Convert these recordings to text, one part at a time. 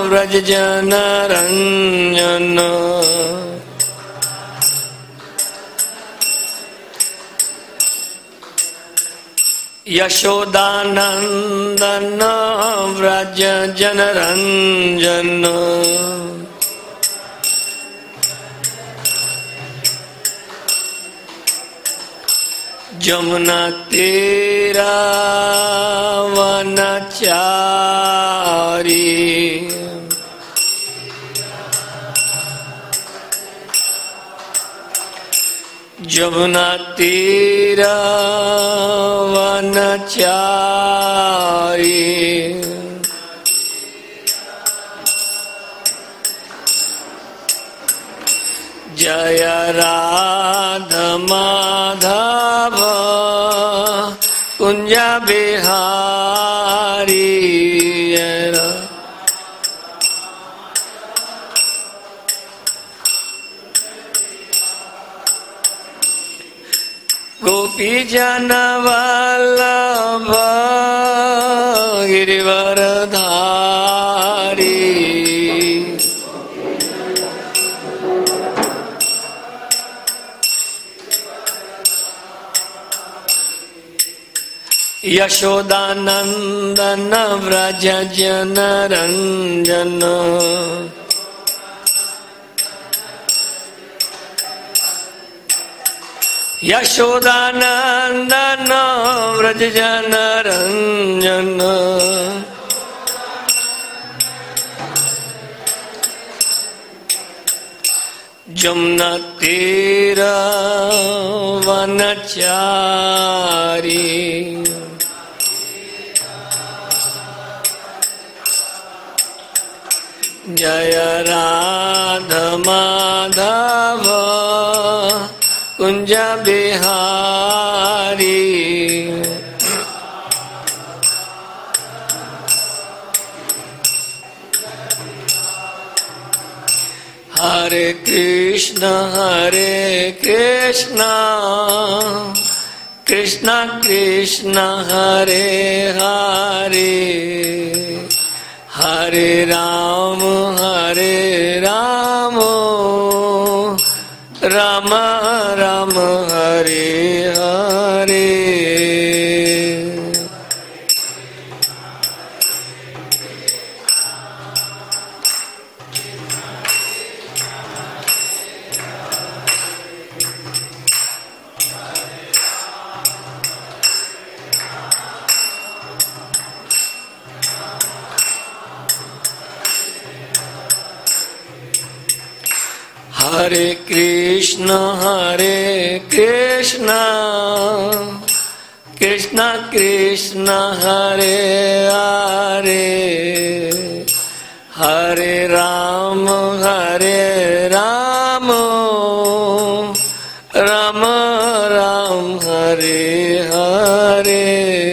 व्रज जन रंजन यशोदानंदन व्रज जन रंजन जमुना तेरा वनचारी जमुना तेरा वनचारी जय राधा माधव कुंज बिहारी गोपी जन वल्लभ गिरिवरधारी यशोदानंदन व्रज जन रंजन यशोदानंदन व्रज जन रंजन जमुना तेरा वनचारी जय राधा माधव कुंज बिहारी हरे कृष्ण कृष्ण कृष्ण हरे हरे हरे राम राम राम हरे हरे हरे कृष्ण कृष्ण कृष्ण हरे हरे हरे राम राम राम हरे हरे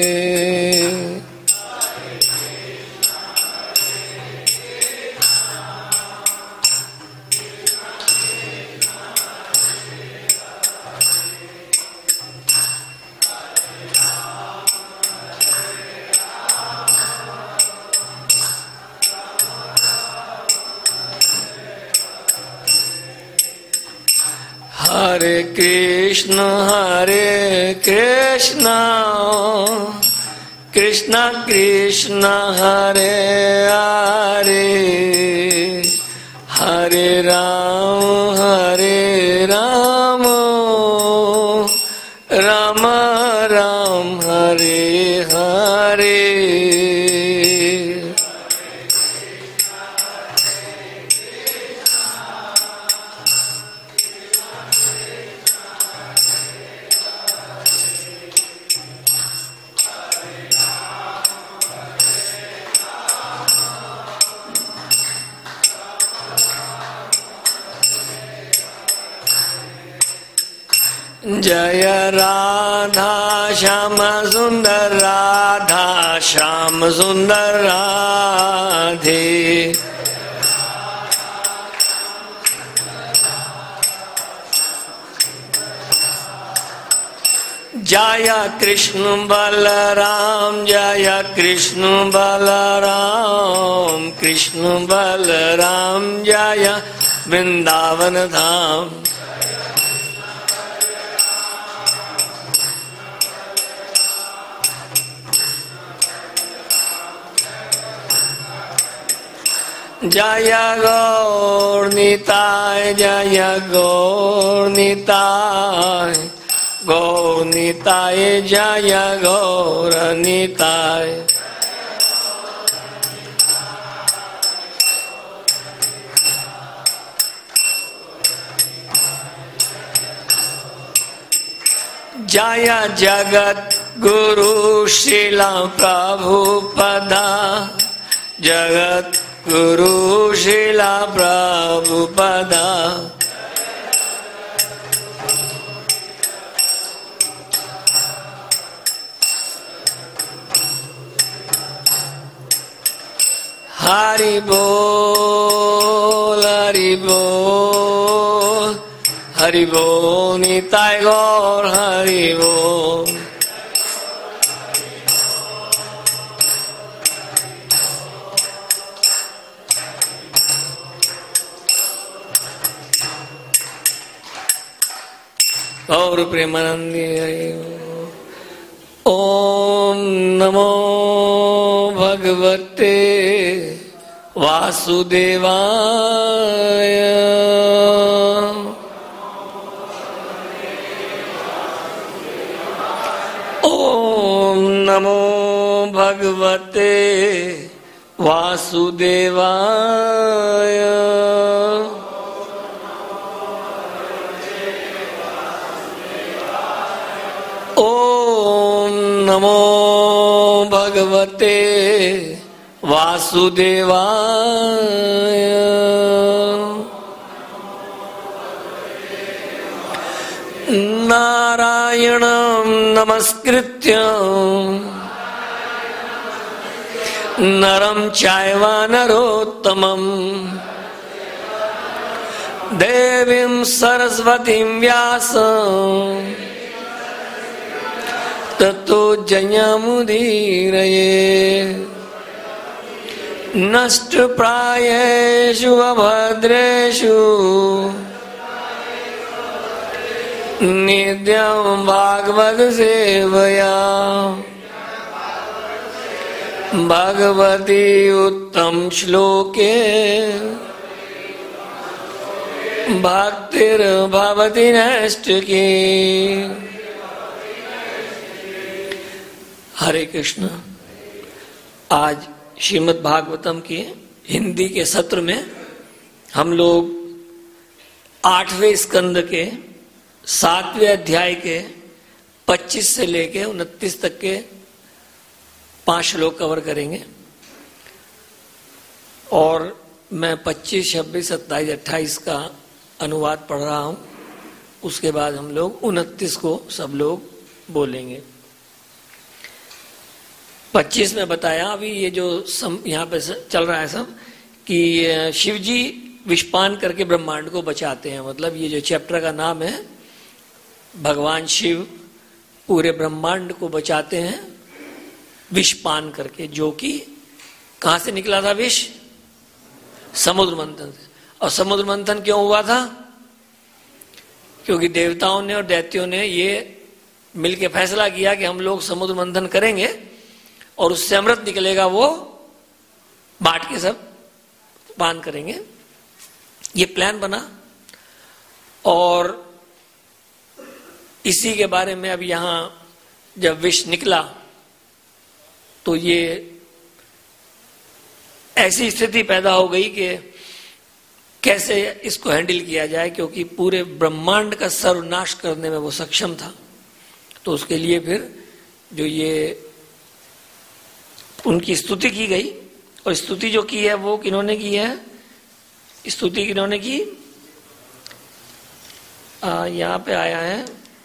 हरे कृष्ण कृष्ण कृष्ण हरे हरे हरे राम राम राम हरे हरे जय राधा श्याम सुंदर राधा श्याम सुंदर राधे जय कृष्ण बलराम जय कृष्ण बलराम कृष्ण बलराम जय वृंदावन धाम। जय गौर निताय जय गौर निताय गौर निताय जय गौर निताय। जय जगत गुरु श्रीला प्रभुपदा जगत गुरु श्रीला प्रभुपदा। हरि बोल हरि बोल हरि बोल निताय गौर हरि बोल। गौर प्रेमानंदी हरि ओम नमो भगवते वासुदेवाय। ओम नमो भगवते वासुदेवाय। ओम नमो भगवते वासुदेवाय। नारायणं नमस्कृत्य नरं चैव नरोत्तमं देवीं सरस्वतीं व्यासं ततो जयमुदीरये। नष्टप्रायेषु अभद्रेषु नित्यं भागवत सेवया भगवती उत्तम श्लोके भक्तिर्भवति नैष्ठिकी। हरे कृष्ण। आज श्रीमद् भागवतम के हिंदी के सत्र में हम लोग 8वें स्कंद के 7वें अध्याय के 25 से लेके 29 तक के 5 श्लोक कवर करेंगे और मैं 25, 26, 27, 28 का अनुवाद पढ़ रहा हूं। उसके बाद हम लोग 29 को सब लोग बोलेंगे। 25 में बताया अभी ये जो यहाँ पे चल रहा है सब कि शिव जी विषपान करके ब्रह्मांड को बचाते हैं। मतलब ये जो चैप्टर का नाम है भगवान शिव पूरे ब्रह्मांड को बचाते हैं विषपान करके, जो कि कहां से निकला था विष? समुद्र मंथन से। और समुद्र मंथन क्यों हुआ था? क्योंकि देवताओं ने और दैत्यों ने ये मिलके फैसला किया कि हम लोग समुद्र मंथन करेंगे और उससे अमृत निकलेगा, वो बांट के सब पान करेंगे। ये प्लान बना और इसी के बारे में अब यहां जब विष निकला तो ये ऐसी स्थिति पैदा हो गई कि कैसे इसको हैंडल किया जाए, क्योंकि पूरे ब्रह्मांड का सर्वनाश करने में वो सक्षम था। तो उसके लिए फिर जो ये उनकी स्तुति की गई, और स्तुति जो की है वो किन्होंने की है? स्तुति किन्होंने की? यहां पे आया है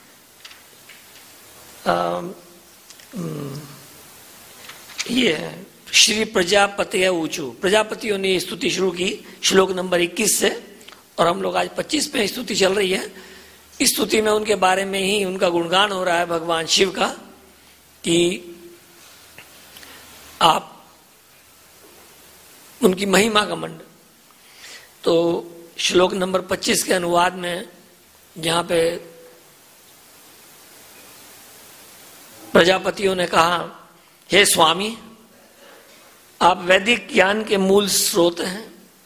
ये श्री प्रजापति ऊंचू, प्रजापतियों ने स्तुति शुरू की श्लोक नंबर 21 से, और हम लोग आज 25 पे स्तुति चल रही है। इस स्तुति में उनके बारे में ही उनका गुणगान हो रहा है भगवान शिव का कि आप उनकी महिमा का मंडल। तो श्लोक नंबर 25 के अनुवाद में जहां पे प्रजापतियों ने कहा, हे स्वामी, आप वैदिक ज्ञान के मूल स्रोत हैं।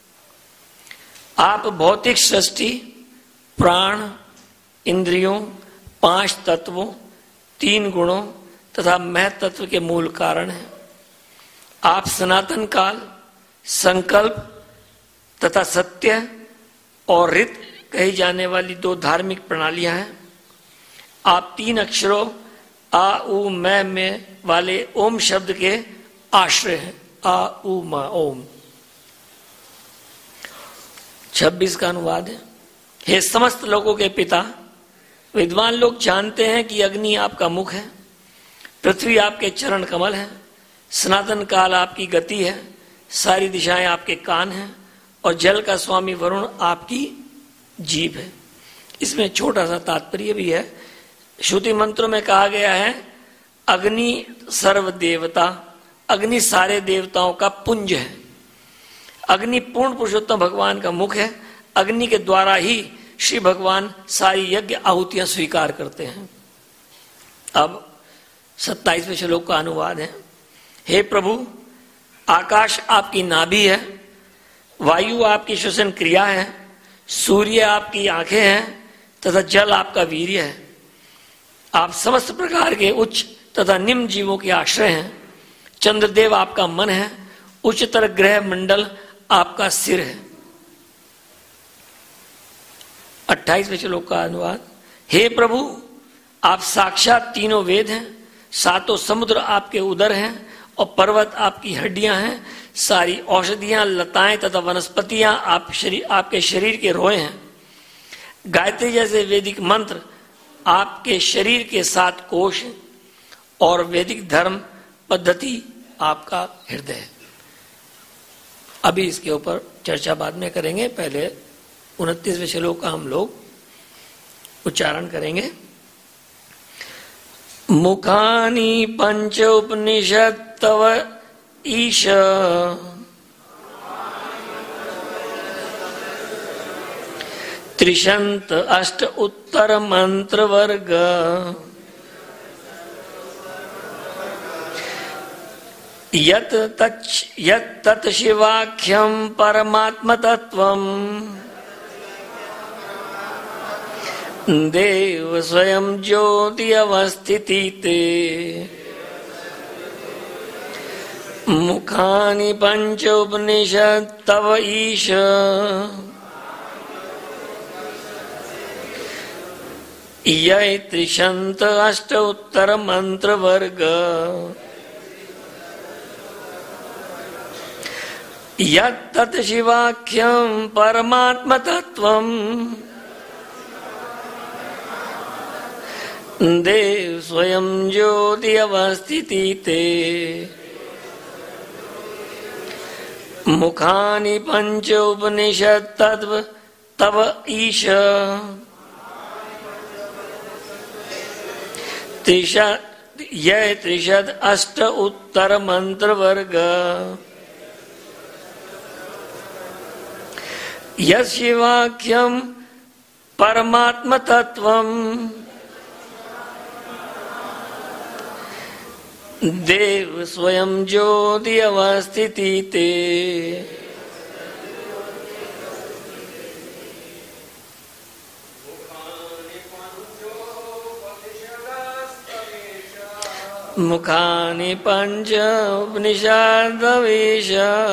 आप भौतिक सृष्टि, प्राण, इंद्रियों, 5 तत्वों, 3 गुणों तथा महत्त्व के मूल कारण हैं। आप सनातन काल, संकल्प तथा सत्य और ऋत कही जाने वाली 2 धार्मिक प्रणालियां हैं। आप 3 अक्षरों आ उ मैं में वाले ओम शब्द के आश्रय हैं। आ उ मा ओम। 26 का अनुवाद है। हे समस्त लोगों के पिता, विद्वान लोग जानते हैं कि अग्नि आपका मुख है, पृथ्वी आपके चरण कमल है, सनातन काल आपकी गति है, सारी दिशाएं आपके कान हैं और जल का स्वामी वरुण आपकी जीभ है। इसमें छोटा सा तात्पर्य भी है। श्रुति मंत्रों में कहा गया है अग्नि सर्व देवता, अग्नि सारे देवताओं का पुंज है। अग्नि पूर्ण पुरुषोत्तम भगवान का मुख है। अग्नि के द्वारा ही श्री भगवान सारी यज्ञ आहुतियां स्वीकार करते हैं। अब 27वें श्लोक का अनुवाद है। हे प्रभु, आकाश आपकी नाभि है, वायु आपकी श्वसन क्रिया है, सूर्य आपकी आंखें हैं तथा जल आपका वीर्य है। आप समस्त प्रकार के उच्च तथा निम्न जीवों के आश्रय हैं। चंद्रदेव आपका मन है, उच्चतर ग्रह मंडल आपका सिर है। 28वें श्लोक का अनुवाद। हे प्रभु, आप साक्षात तीनों वेद हैं, 7 समुद्र आपके उदर हैं और पर्वत आपकी हड्डियां हैं। सारी औषधियां, लताएं तथा वनस्पतियां आपके शरीर के रोए हैं। गायत्री जैसे वैदिक मंत्र आपके शरीर के 7 कोश और वैदिक धर्म पद्धति आपका हृदय है। अभी इसके ऊपर चर्चा बाद में करेंगे, पहले 29वें श्लोक का हम लोग उच्चारण करेंगे। मुखानि पंच उपनिषद तव ईश, त्रिशंत अष्ट उत्तर मंत्र वर्ग, यत तत् शिवाख्यम परमात्म तत्वम, देव स्वयं ज्योति अवस्थिति ते। मुखानि पंच उपनिषद तव ईश, य त्रिशंत अष्ट उत्तर मंत्र वर्ग, यत् शिवाख्यम परमात्म तत्वम, देव स्वयं ज्योति अवस्थिति ते। मुखानि पंच उपनिषद तत्व तव ईश, यह त्रिशद अष्ट उत्तर मंत्र वर्ग, यशिवाख्यम परमात्म तत्वम, देव स्वयं ज्योति अवस्थिति ते। मुखानि पंच उपनिषदवेश,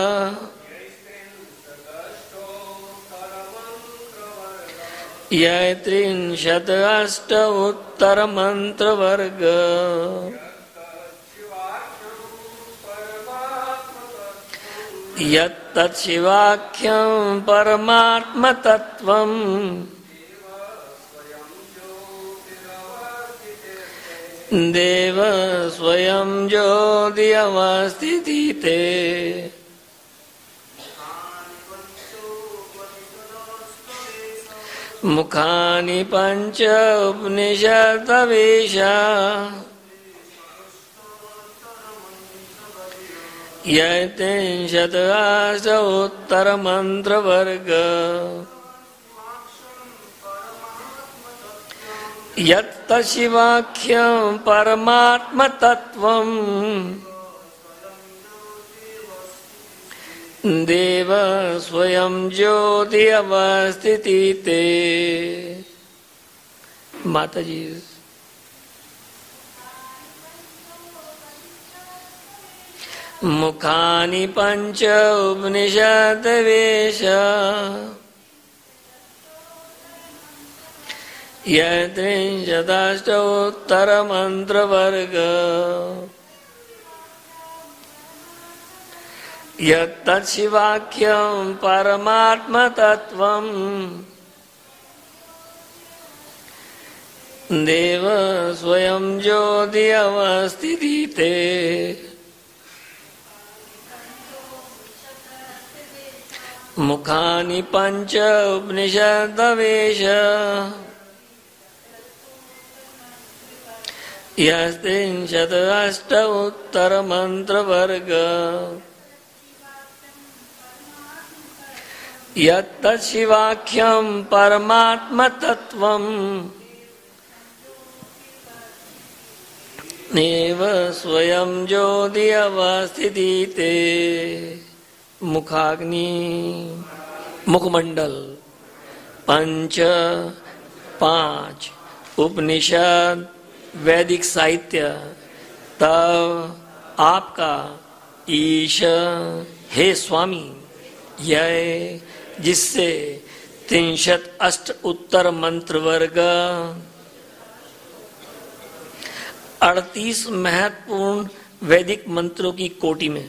य त्रिंशत् अष्ट उत्तर मंत्र वर्ग, यत् शिवाख्यम परमात्म तत्वम, देव स्वयं ज्योति अवस्थिति ते। मुखानि पंच उपनिषदवेश यत्रिंशदष्टोत्तरमन्त्रवर्ग यत्तशिवाख्यं परमात्मतत्त्वम् देव स्वयं ज्योति अवस्थिति ते। माता जी मुखानि पंच उपनिषदवेश यत्रिंशदष्टोत्तरमन्त्रवर्ग यत्तच्छिवाख्यं परमात्मतत्त्वम् देव स्वयं ज्योति अवस्थिति ते। मुखानि पंच उपनिषदवेश यत्रिंशदष्टोत्तरमन्त्रवर्ग यत्तच्छिवाख्यं परमात्मतत्त्वम् देव स्वयं ज्योति अवस्थिति ते। मुखाग्नि मुखमंडल पंच पांच उपनिषद वैदिक साहित्य तब आपका ईश हे स्वामी यह जिससे 308 उत्तर मंत्र वर्ग 38 महत्वपूर्ण वैदिक मंत्रों की कोटि में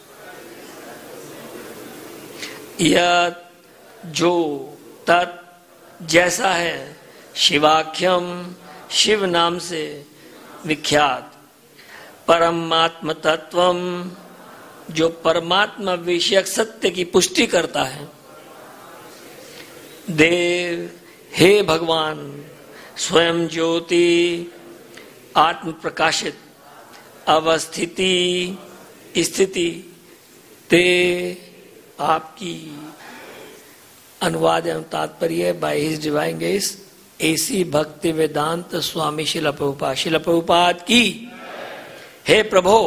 यह जो तत् जैसा है शिवाख्यम शिव नाम से विख्यात परमात्म तत्वम जो परमात्मा विषयक सत्य की पुष्टि करता है। देव हे भगवान स्वयं ज्योति आत्म प्रकाशित अवस्थिति स्थिति ते आपकी अनुवाद एवं तात्पर्य by his divine grace A C Bhakti Vedanta स्वामी शिला प्रभुपाद की। हे प्रभो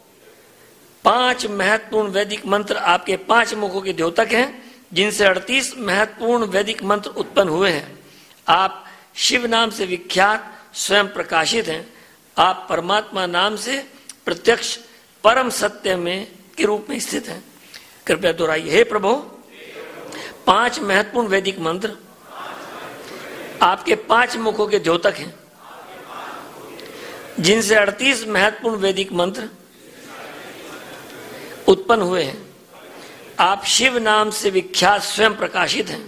5 महत्वपूर्ण वैदिक मंत्र आपके 5 मुखों के द्योतक हैं जिनसे 38 महत्वपूर्ण वैदिक मंत्र उत्पन्न हुए हैं। आप शिव नाम से विख्यात स्वयं प्रकाशित हैं। आप परमात्मा नाम से प्रत्यक्ष परम सत्य में के रूप में स्थित हैं। कृपया दोहराइए। हे प्रभु 5 महत्वपूर्ण वैदिक मंत्र आपके 5 मुखों के द्योतक हैं जिनसे 38 महत्वपूर्ण वैदिक मंत्र उत्पन्न हुए हैं। आप शिव नाम से विख्यात स्वयं प्रकाशित हैं।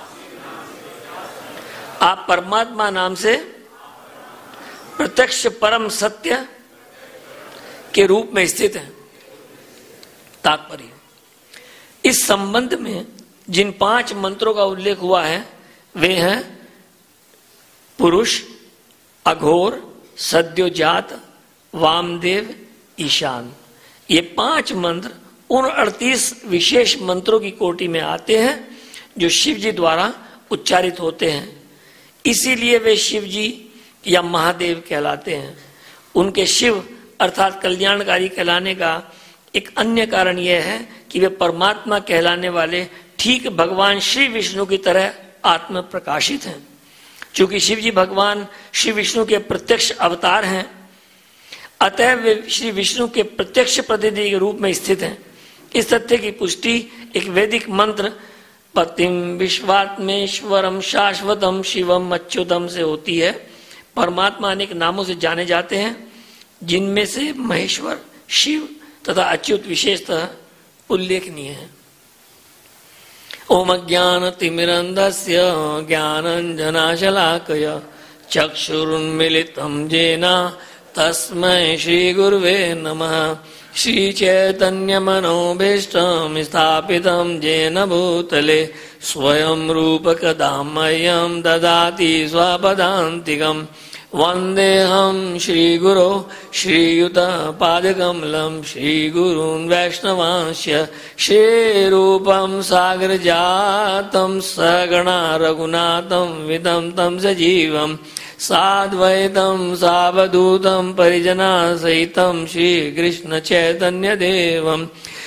आप परमात्मा नाम से प्रत्यक्ष परम सत्य के रूप में स्थित हैं। तात्पर्य इस संबंध में जिन 5 मंत्रों का उल्लेख हुआ है वे हैं पुरुष, अघोर, सद्योजात, वामदेव, ईशान। ये 5 मंत्र उन 38 विशेष मंत्रों की कोटि में आते हैं जो शिव जी द्वारा उच्चारित होते हैं। इसीलिए वे शिव जी या महादेव कहलाते हैं। उनके शिव अर्थात कल्याणकारी कहलाने का एक अन्य कारण यह है कि वे परमात्मा कहलाने वाले ठीक भगवान श्री विष्णु की तरह आत्म प्रकाशित हैं। चूंकि शिव जी भगवान श्री विष्णु के प्रत्यक्ष अवतार हैं, अतः वे श्री विष्णु के प्रत्यक्ष प्रतिनिधि के रूप में स्थित हैं। इस तथ्य की पुष्टि एक वैदिक मंत्र पतिम विश्वात्मेश्वरम शाश्वतम शिवम अच्युतम से होती है। परमात्मा अनेक नामों से जाने जाते हैं जिनमें से महेश्वर, शिव तथा अच्युत विशेषतः उल्लेखनीय है। ओम ज्ञानतिमिरन्धस्य ज्ञानाञ्जनशलाकया चक्षुरुन्मीलितं येन तस्मै श्रीगुरुवे नमः। श्रीचैतन्यमनोभीष्टं स्थापितं येन भूतले स्वयं रूपकदामह्यं ददाति स्वपदान्तिकम् वन्देऽहं श्रीगुरो श्रीयुतपादकमलं श्रीगुरून् वैष्णवांश्च श्रीरूपं सागरजातं सगणा रघुनाथं वितं तं सजीवं साद्वैतं सावधूतं परिजनासहितं श्रीकृष्णचैतन्यदेवं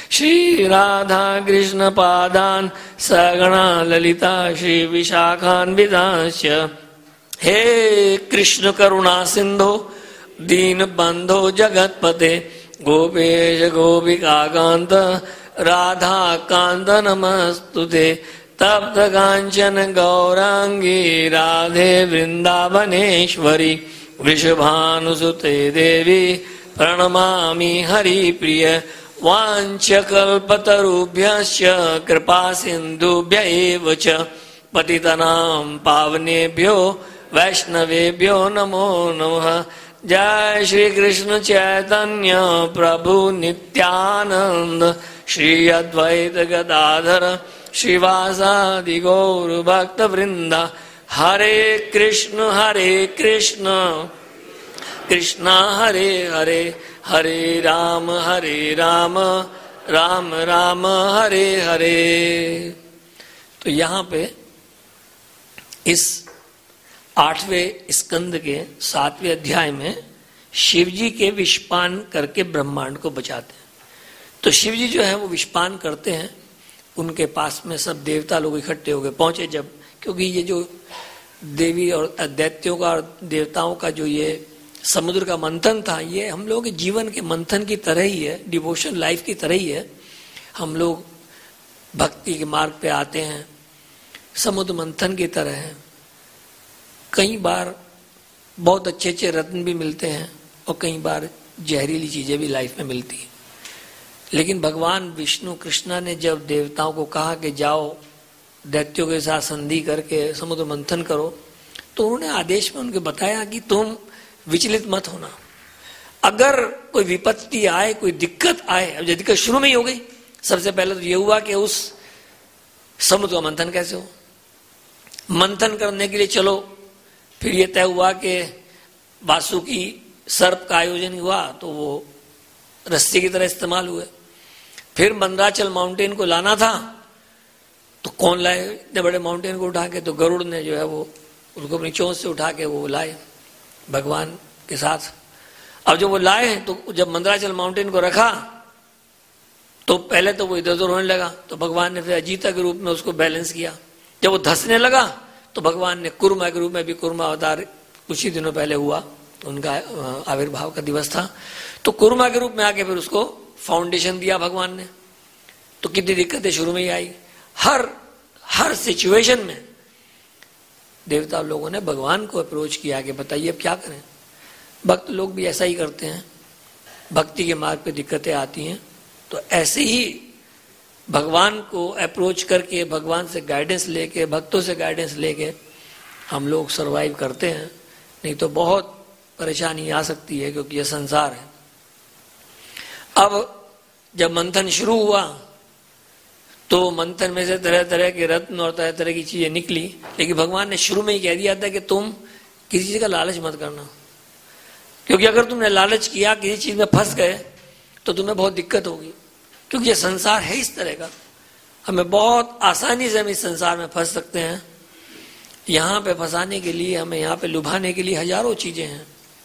श्रीराधाकृष्णपादान् सगणा ललिता श्रीविशाखान्वितांश्च हे कृष्ण करुणा सिंधो दीन बंधो जगतपते गोपेश गोपिकाकांत राधा कांत नमस्तुते तप्त कांचन गौरांगी राधे वृंदावनेश्वरी वृषभानुसुते देवी प्रणमामि हरिप्रिय वाञ्छकल्पतरुभ्यश्च कृपा सिन्धुभ्य एव च पतितनां पावनेभ्यो वैष्णवेभ्यो नमो नमः। जय श्री कृष्ण चैतन्य प्रभु नित्यानंद श्री अद्वैत गदाधर श्रीवासादि गौर भक्त वृंद हरे कृष्ण कृष्ण हरे हरे हरे राम राम राम हरे हरे। तो यहाँ पे इस 8वें स्कंद के 7वें अध्याय में शिव जी के विषपान करके ब्रह्मांड को बचाते हैं। तो शिव जी जो है वो विषपान करते हैं, उनके पास में सब देवता लोग इकट्ठे हो गए पहुंचे जब, क्योंकि ये जो देवी और दैत्यों का और देवताओं का जो ये समुद्र का मंथन था, ये हम लोग के जीवन के मंथन की तरह ही है, डिवोशन लाइफ की तरह ही है। हम लोग भक्ति के मार्ग पे आते हैं, समुद्र मंथन की तरह है। कई बार बहुत अच्छे अच्छे रत्न भी मिलते हैं और कई बार जहरीली चीजें भी लाइफ में मिलती हैं। लेकिन भगवान विष्णु कृष्णा ने जब देवताओं को कहा कि जाओ दैत्यों के साथ संधि करके समुद्र मंथन करो, तो उन्होंने आदेश में उनको बताया कि तुम विचलित मत होना। अगर कोई विपत्ति आए, कोई दिक्कत आए, अब दिक्कत शुरू में ही हो गई। सबसे पहले तो ये हुआ कि उस समुद्र का मंथन कैसे हो। मंथन करने के लिए चलो, फिर ये तय हुआ कि वासुकी सर्प का आयोजन हुआ तो वो रस्सी की तरह इस्तेमाल हुए। फिर मंदराचल माउंटेन को लाना था तो कौन लाए इतने बड़े माउंटेन को उठा के, तो गरुड़ ने जो है वो उसको अपनी चोंच से उठा के वो लाए भगवान के साथ। अब जब वो लाए तो जब मंदराचल माउंटेन को रखा तो पहले तो वो इधर उधर होने लगा, तो भगवान ने फिर अजीता के रूप में उसको बैलेंस किया। जब वो धंसने लगा तो भगवान ने कुर्मा के रूप में भी, कुर्मा अवतार कुछ ही दिनों पहले हुआ, उनका आविर्भाव का दिवस था, तो कुर्मा के रूप में आके फिर उसको फाउंडेशन दिया भगवान ने। तो कितनी दिक्कतें शुरू में ही आई। हर सिचुएशन में देवता लोगों ने भगवान को अप्रोच किया कि बताइए अब क्या करें। भक्त लोग भी ऐसा ही करते हैं, भक्ति के मार्ग पे दिक्कतें आती हैं तो ऐसे ही भगवान को अप्रोच करके, भगवान से गाइडेंस लेके, भक्तों से गाइडेंस लेके हम लोग सरवाइव करते हैं। नहीं तो बहुत परेशानी आ सकती है, क्योंकि यह संसार है। अब जब मंथन शुरू हुआ तो मंथन में से तरह तरह के रत्न और तरह तरह की चीजें निकली, लेकिन भगवान ने शुरू में ही कह दिया था कि तुम किसी चीज का लालच मत करना, क्योंकि अगर तुमने लालच किया, किसी चीज में फंस गए तो तुम्हें बहुत दिक्कत होगी। क्योंकि ये संसार है इस तरह का, हमें बहुत आसानी से हम इस संसार में फंस सकते हैं। यहाँ पे फंसाने के लिए, हमें यहाँ पे लुभाने के लिए हजारों चीजें हैं,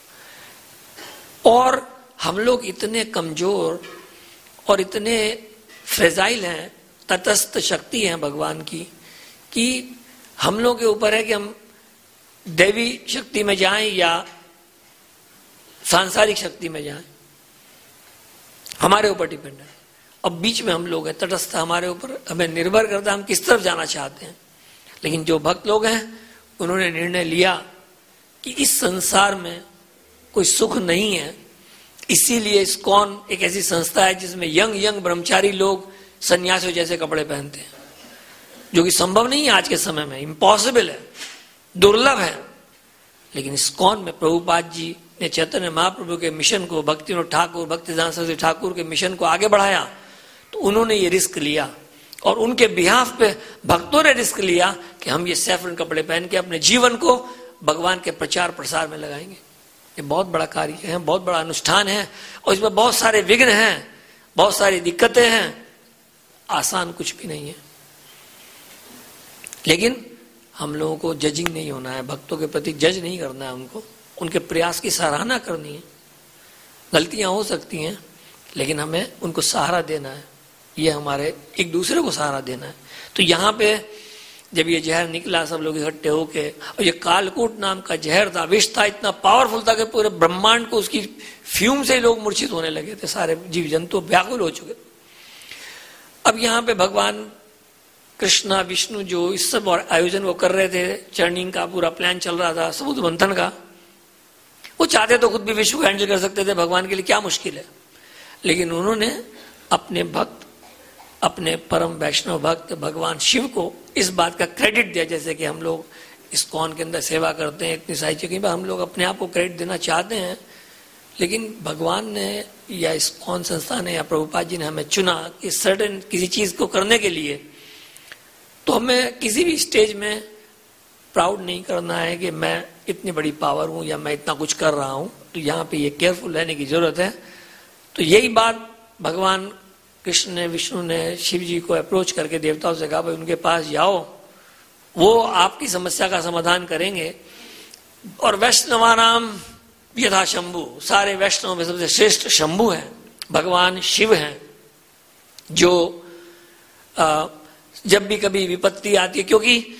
और हम लोग इतने कमजोर और इतने फ्रेजाइल हैं, तटस्थ शक्ति है भगवान की, कि हम लोग के ऊपर है कि हम दैवी शक्ति में जाएं या सांसारिक शक्ति में जाएं, हमारे ऊपर डिपेंड है। अब बीच में हम लोग हैं, तटस्थ हमारे ऊपर, हमें निर्भर करता है हम किस तरफ जाना चाहते हैं। लेकिन जो भक्त लोग हैं उन्होंने निर्णय लिया कि इस संसार में कोई सुख नहीं है, इसीलिए इस्कॉन एक ऐसी संस्था है जिसमें यंग ब्रह्मचारी लोग सन्यासियों जैसे कपड़े पहनते हैं, जो कि संभव नहीं है आज के समय में, इम्पॉसिबल है, दुर्लभ है। लेकिन इस्कॉन में प्रभुपाद जी ने चैतन्य महाप्रभु के मिशन को, भक्तिविनोद ठाकुर, भक्तिसिद्धांत सरस्वती ठाकुर के मिशन को आगे बढ़ाया, तो उन्होंने ये रिस्क लिया और उनके बिहाफ पे भक्तों ने रिस्क लिया कि हम ये सैफरन कपड़े पहन के अपने जीवन को भगवान के प्रचार प्रसार में लगाएंगे। ये बहुत बड़ा कार्य है, बहुत बड़ा अनुष्ठान है और इसमें बहुत सारे विघ्न हैं, बहुत सारी दिक्कतें हैं, आसान कुछ भी नहीं है। लेकिन हम लोगों को जजिंग नहीं होना है, भक्तों के प्रति जज नहीं करना है, उनको उनके प्रयास की सराहना करनी है। गलतियां हो सकती हैं लेकिन हमें उनको सहारा देना है, ये हमारे एक दूसरे को सहारा देना है। तो यहाँ पे जब ये जहर निकला सब लोग इकट्ठे होके, और ये कालकूट नाम का जहर था, विष था, इतना पावरफुल था कि पूरे ब्रह्मांड को उसकी फ्यूम से लोग मूर्छित होने लगे थे, सारे जीव जंतु व्याकुल हो चुके। अब यहाँ पे भगवान कृष्णा विष्णु जो इस सब और आयोजन वो कर रहे थे, चर्निंग का पूरा प्लान चल रहा था, समुद्र मंथन का, वो चाहते तो खुद भी विश्व को हैंडल कर सकते थे, भगवान के लिए क्या मुश्किल है। लेकिन उन्होंने अपने भक्त, अपने परम वैष्णव भक्त भगवान शिव को इस बात का क्रेडिट दिया, जैसे कि हम लोग इस्कॉन के अंदर सेवा करते हैं, इतनी सारी चीजें, हम लोग अपने आप को क्रेडिट देना चाहते हैं, लेकिन भगवान ने या इस्कॉन संस्था ने या प्रभुपाद जी ने हमें चुना कि सर्टेन किसी चीज को करने के लिए, तो हमें किसी भी स्टेज में प्राउड नहीं करना है कि मैं इतनी बड़ी पावर हूं या मैं इतना कुछ कर रहा हूं। तो यहाँ पे ये केयरफुल रहने की जरूरत है। तो यही बात भगवान कृष्ण ने, विष्णु ने शिव जी को अप्रोच करके देवताओं से कहा, भाई उनके पास जाओ, वो आपकी समस्या का समाधान करेंगे। और वैष्णवानाम यथा शंभु, सारे वैष्णव में सबसे श्रेष्ठ शंभु हैं, भगवान शिव हैं, जो जब भी कभी विपत्ति आती है, क्योंकि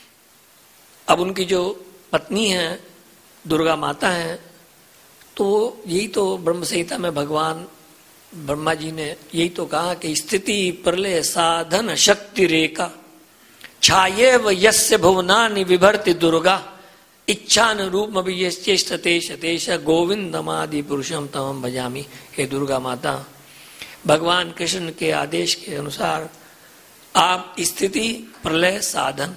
अब उनकी जो पत्नी है दुर्गा माता है, तो यही तो ब्रह्म संहिता में भगवान ब्रह्मा जी ने यही तो कहा कि स्थिति प्रलय साधन शक्ति रेखा छायेव यस्य भुवनानि विभर्ति दुर्गा इच्छान रूप चेष्टतेश गोविंदमादि पुरुषम तमं भजामि। हे दुर्गा माता, भगवान कृष्ण के आदेश के अनुसार आप स्थिति प्रलय साधन,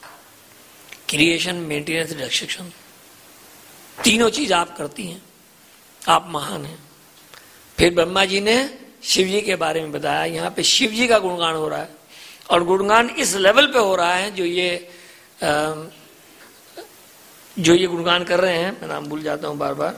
क्रिएशन, मेंटेनेंस, डिस्ट्रक्शन, तीनों चीज आप करती हैं, आप महान हैं। फिर ब्रह्मा जी ने शिव जी के बारे में बताया, यहाँ पे शिव जी का गुणगान हो रहा है और गुणगान इस लेवल पे हो रहा है जो ये गुणगान कर रहे हैं, मैं नाम भूल जाता हूँ बार बार,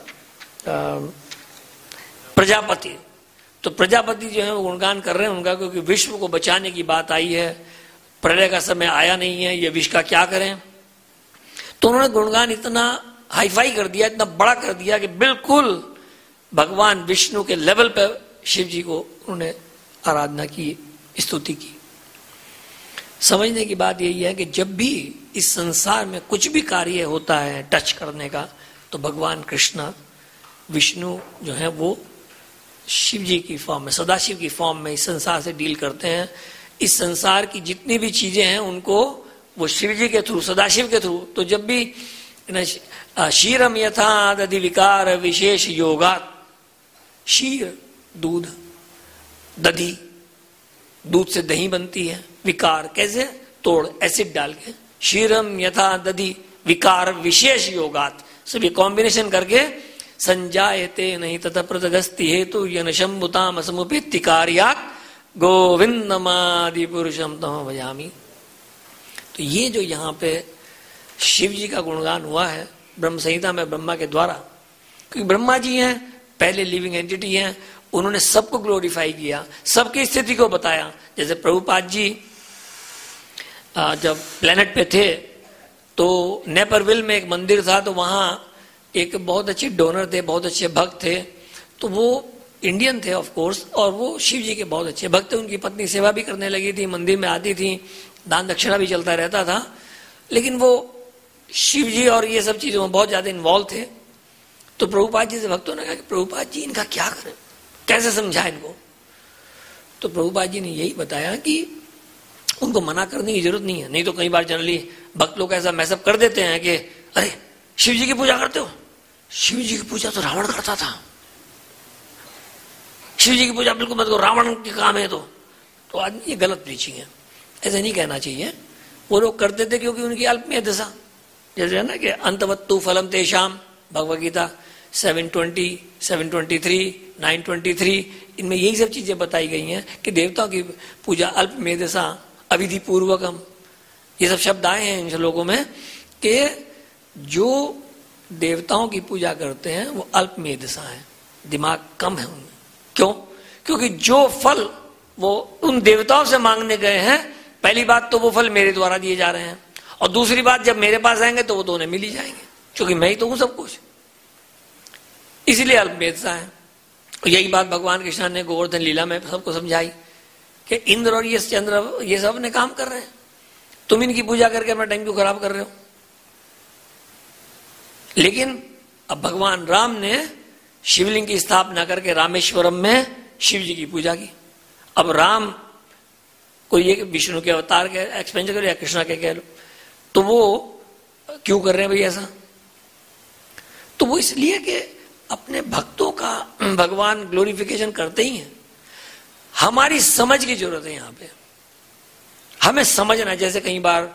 प्रजापति। तो प्रजापति जो है वो गुणगान कर रहे हैं उनका, क्योंकि विश्व को बचाने की बात आई है, प्रलय का समय आया नहीं है, ये विश्व का क्या करें। तो उन्होंने गुणगान इतना हाईफाई कर दिया, इतना बड़ा कर दिया कि बिल्कुल भगवान विष्णु के लेवल पर शिव जी को उन्होंने आराधना की, स्तुति की। समझने की बात यही है कि जब भी इस संसार में कुछ भी कार्य होता है टच करने का, तो भगवान कृष्ण विष्णु जो है वो शिव जी की फॉर्म में, सदाशिव की फॉर्म में इस संसार से डील करते हैं। इस संसार की जितनी भी चीजें हैं उनको वो शिव जी के थ्रू, सदाशिव के थ्रू। तो जब भी क्षीरम यथा दधि विकार विशेष योगात, क्षीर दूध, दधी दूध से दही बनती है, विकार कैसे, तोड़ एसिड डाल के, क्षीरम यथा दधि विकार विशेष योगात, सब ये कॉम्बिनेशन करके संजायते नहीं तथा प्रतगस्ति हेतु यनशंभुताम समुपेत्ति कार्यात् गोविंदमादि पुरुषम तमं भजामि। तो ये जो यहाँ पे शिव जी का गुणगान हुआ है ब्रह्म संहिता में ब्रह्मा के द्वारा, क्योंकि ब्रह्मा जी हैं, पहले लिविंग एंटिटी हैं, उन्होंने सबको ग्लोरीफाई किया, सबकी स्थिति को बताया। जैसे प्रभुपाद जी जब प्लेनेट पे थे तो नेपरविल में एक मंदिर था, तो वहां एक बहुत अच्छे डोनर थे, बहुत अच्छे भक्त थे, तो वो इंडियन थे ऑफ कोर्स, और वो शिव जी के बहुत अच्छे भक्त थे। उनकी पत्नी सेवा भी करने लगी थी, मंदिर में आती थी, दान दक्षिणा भी चलता रहता था, लेकिन वो शिव जी और ये सब चीजों में बहुत ज्यादा इन्वॉल्व थे। तो प्रभुपाद जी से भक्तों ने कहा कि प्रभुपाद जी इनका क्या करें, कैसे समझाएं इनको। तो प्रभुपाद जी ने यही बताया कि उनको मना करने की जरूरत नहीं है, नहीं तो कई बार जनरली भक्त लोग ऐसा मैसअप कर देते हैं कि अरे शिव जी की पूजा करते हो, शिव जी की पूजा तो रावण करता था, शिव जी की पूजा बिल्कुल मत करो, रावण के काम है। तो आदमी ये गलत प्रीचिंग है, ऐसे नहीं कहना चाहिए। वो लोग करते थे क्योंकि उनकी अल्पमेय दशा, जैसे है ना कि अंतवत्तु फलम तेषाम, भगवद गीता, 720, 723, 923, इनमें यही सब चीजें बताई गई हैं कि देवताओं की पूजा अल्प मेधसा अविधि पूर्वकम, ये सब शब्द आए हैं इन श्लोकों में कि जो देवताओं की पूजा करते हैं वो अल्प मेधसा है, दिमाग कम है उनमें। क्यों? क्योंकि जो फल वो उन देवताओं से मांगने गए हैं, पहली बात तो वो फल मेरे द्वारा दिए जा रहे हैं, और दूसरी बात जब मेरे पास आएंगे तो वो तो उन्हें मिल ही जाएंगे, क्योंकि मैं ही तो हूं सब कुछ, इसलिए अल्पमेधसा है। यही बात भगवान कृष्ण ने गोवर्धन लीला में सबको समझाई कि इंद्र और ये चंद्र ये सब ने काम कर रहे हैं, तुम इनकी पूजा करके अपना टाइम क्यों खराब कर रहे हो। लेकिन अब भगवान राम ने शिवलिंग की स्थापना करके रामेश्वरम में शिव जी की पूजा की। अब राम को ये विष्णु के अवतार के एक्सपेंशन करो या कृष्णा के कह लो, तो वो क्यों कर रहे हैं भाई ऐसा? तो वो इसलिए कि अपने भक्तों का भगवान ग्लोरिफिकेशन करते ही हैं। हमारी समझ की जरूरत है यहां पे, हमें समझना। जैसे कई बार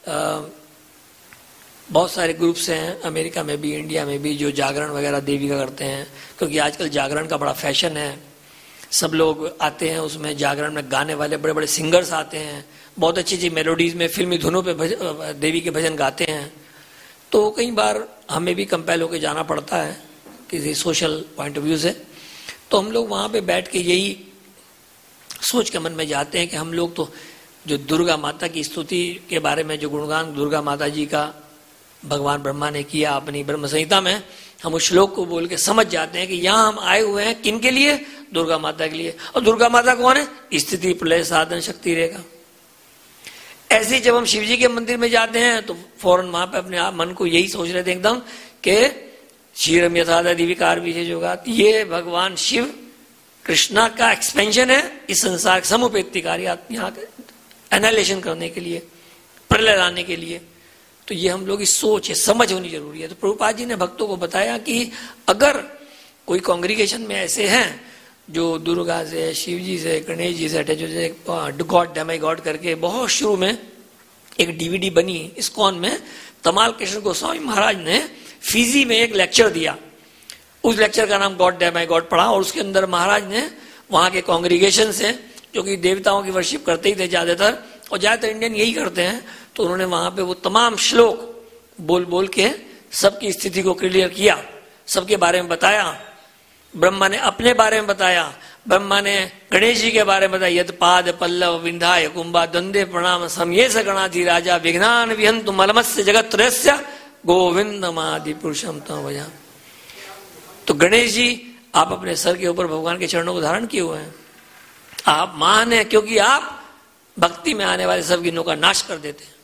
बहुत सारे ग्रुप्स हैं अमेरिका में भी, इंडिया में भी, जो जागरण वगैरह देवी का करते हैं, क्योंकि आजकल जागरण का बड़ा फैशन है, सब लोग आते हैं उसमें, जागरण में गाने वाले बड़े बड़े सिंगर्स आते हैं, बहुत अच्छी अच्छी मेलोडीज में फिल्मी धुनों पे देवी के भजन गाते हैं। तो कई बार हमें भी कंपेल होकर जाना पड़ता है किसी सोशल पॉइंट ऑफ व्यू से, तो हम लोग वहां पे बैठ के यही सोच के मन में जाते हैं कि हम लोग तो जो दुर्गा माता की स्तुति के बारे में जो गुणगान दुर्गा माता जी का भगवान ब्रह्मा ने किया अपनी ब्रह्म संहिता में, हम उस श्लोक को बोल के समझ जाते हैं कि यहाँ हम आए हुए हैं किन के लिए? दुर्गा माता के लिए। और दुर्गा माता कौन है? स्थिति प्रलय साधन शक्ति रेखा। ऐसे ही जब हम शिव जी के मंदिर में जाते हैं तो फौरन वहां पे अपने आप मन को यही सोच रहे थे एकदम कि क्षीरम यथादधि विकार विशेष होगा, ये भगवान शिव कृष्णा का एक्सपेंशन है इस संसार समुपेत्तिकारी यहाँ एनालिसिस करने के लिए, प्रलय लाने के लिए। तो ये हम लोग की सोच है, समझ होनी जरूरी है। तो प्रभुपाद जी ने भक्तों को बताया कि अगर कोई कांग्रीगेशन में ऐसे हैं जो दुर्गा से, शिव जी से, गणेश जी से अटैच हो, गॉड डेमाई गॉड करके बहुत शुरू में एक डीवीडी बनी इस्कॉन में, तमाल कृष्ण गोस्वामी महाराज ने फिजी में एक लेक्चर दिया। उस लेक्चर का नाम गॉड डेमाई गॉड पढ़ा, और उसके अंदर महाराज ने वहां के कांग्रीगेशन से, जो कि देवताओं की वर्शिप करते ही थे ज्यादातर, और ज्यादातर इंडियन यही करते हैं, तो उन्होंने वहां पे वो तमाम श्लोक बोल बोल के सबकी स्थिति को क्लियर किया, सबके बारे में बताया। ब्रह्मा ने अपने बारे में बताया, ब्रह्मा ने गणेश जी के बारे में बताया, यद पाद पल्लव विंध्याय कुंभा द्वंद्वे प्रणाम समये स गणाधि राजा विघ्नान विहंतु मलमस्य जगत त्रयस्य गोविंदमादि पुरुषम तम भजा। तो गणेश जी आप अपने सर के ऊपर भगवान के चरणों को धारण किए हुए हैं, आप महान है क्योंकि आप भक्ति में आने वाले सब गिनों का नाश कर देते हैं।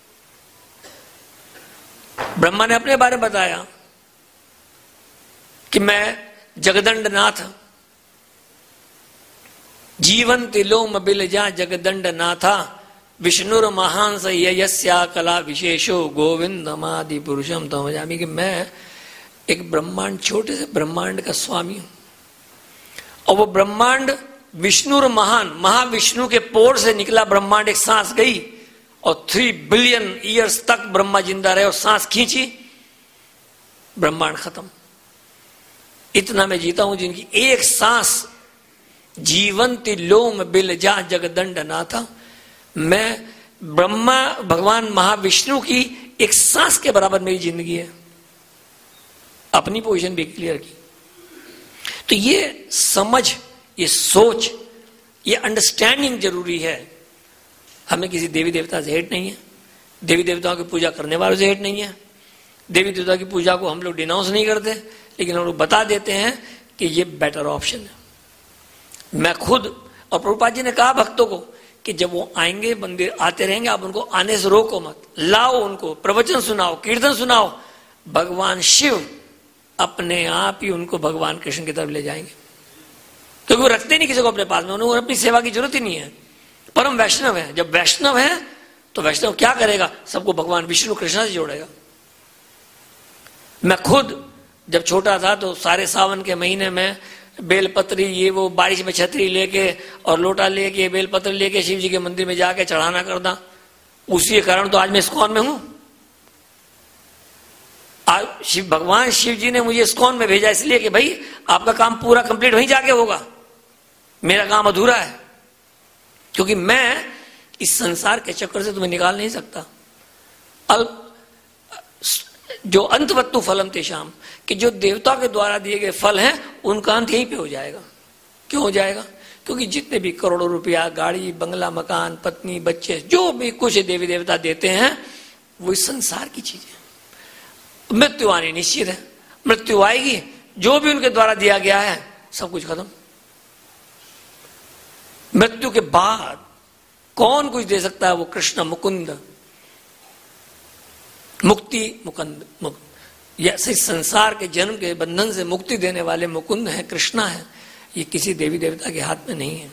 ब्रह्मा ने अपने बारे में बताया कि मैं जगदंड नाथ, जीवन तिलोम बिलजा जगदंड नाथा विष्णुर महान स यस्या कला विशेषो गोविंदमादि पुरुषम तम भजामि, कि मैं एक ब्रह्मांड, छोटे से ब्रह्मांड का स्वामी हूं, और वो ब्रह्मांड विष्णुर महान, महाविष्णु के पोर से निकला ब्रह्मांड, एक सांस गई और 3 बिलियन ईयर्स तक ब्रह्मा जिंदा रहे और सांस खींची, ब्रह्मांड खत्म। इतना मैं जीता हूं जिनकी एक सांस जीवंती लोम बिल जा जगदंड नाथा, मैं ब्रह्मा भगवान महाविष्णु की एक सांस के बराबर मेरी जिंदगी है। अपनी पोजीशन भी क्लियर की। तो ये समझ, ये सोच, ये अंडरस्टैंडिंग जरूरी है। हमें किसी देवी देवता से हेट नहीं है, देवी देवताओं की पूजा करने वालों से हेट नहीं है, देवी देवता की पूजा को हम लोग डिनाउंस नहीं करते, लेकिन हम लोग बता देते हैं कि ये बेटर ऑप्शन है। मैं खुद, और प्रभुपाद जी ने कहा भक्तों को कि जब वो आएंगे, मंदिर आते रहेंगे, आप उनको आने से रोको मत, लाओ उनको, प्रवचन सुनाओ, कीर्तन सुनाओ, भगवान शिव अपने आप ही उनको भगवान कृष्ण की तरफ ले जाएंगे, क्योंकि वो रखते नहीं किसी को अपने पास में, उन्हें अपनी सेवा की जरूरत ही नहीं है। परम वैष्णव है, जब वैष्णव है तो वैष्णव क्या करेगा? सबको भगवान विष्णु कृष्ण से जोड़ेगा। मैं खुद जब छोटा था तो सारे सावन के महीने में बेलपत्री, ये वो बारिश में छतरी लेके और लोटा लेके बेलपत्र लेके शिव जी के मंदिर में जाके चढ़ाना करता, उसी के कारण तो आज मैं इस्कॉन में हूं। भगवान शिव जी ने मुझे इस्कॉन में भेजा इसलिए कि भाई आपका काम पूरा कंप्लीट वहीं जाके होगा, मेरा काम अधूरा है, क्योंकि मैं इस संसार के चक्कर से तुम्हें निकाल नहीं सकता। अल्प जो अंतवत्तु फलम तेषाम, कि जो देवता के द्वारा दिए गए फल हैं उनका अंत यहीं पे हो जाएगा। क्यों हो जाएगा? क्योंकि जितने भी करोड़ों रुपया, गाड़ी, बंगला, मकान, पत्नी, बच्चे, जो भी कुछ देवी देवता देते हैं वो इस संसार की चीजें। मृत्यु आनी निश्चित है, मृत्यु आएगी, जो भी उनके द्वारा दिया गया है सब कुछ खत्म। मृत्यु के बाद कौन कुछ दे सकता है? वो कृष्ण मुकुंद, मुक्ति मुकुंद, ऐसे संसार के जन्म के बंधन से मुक्ति देने वाले मुकुंद है, कृष्णा है। ये किसी देवी देवता के हाथ में नहीं है।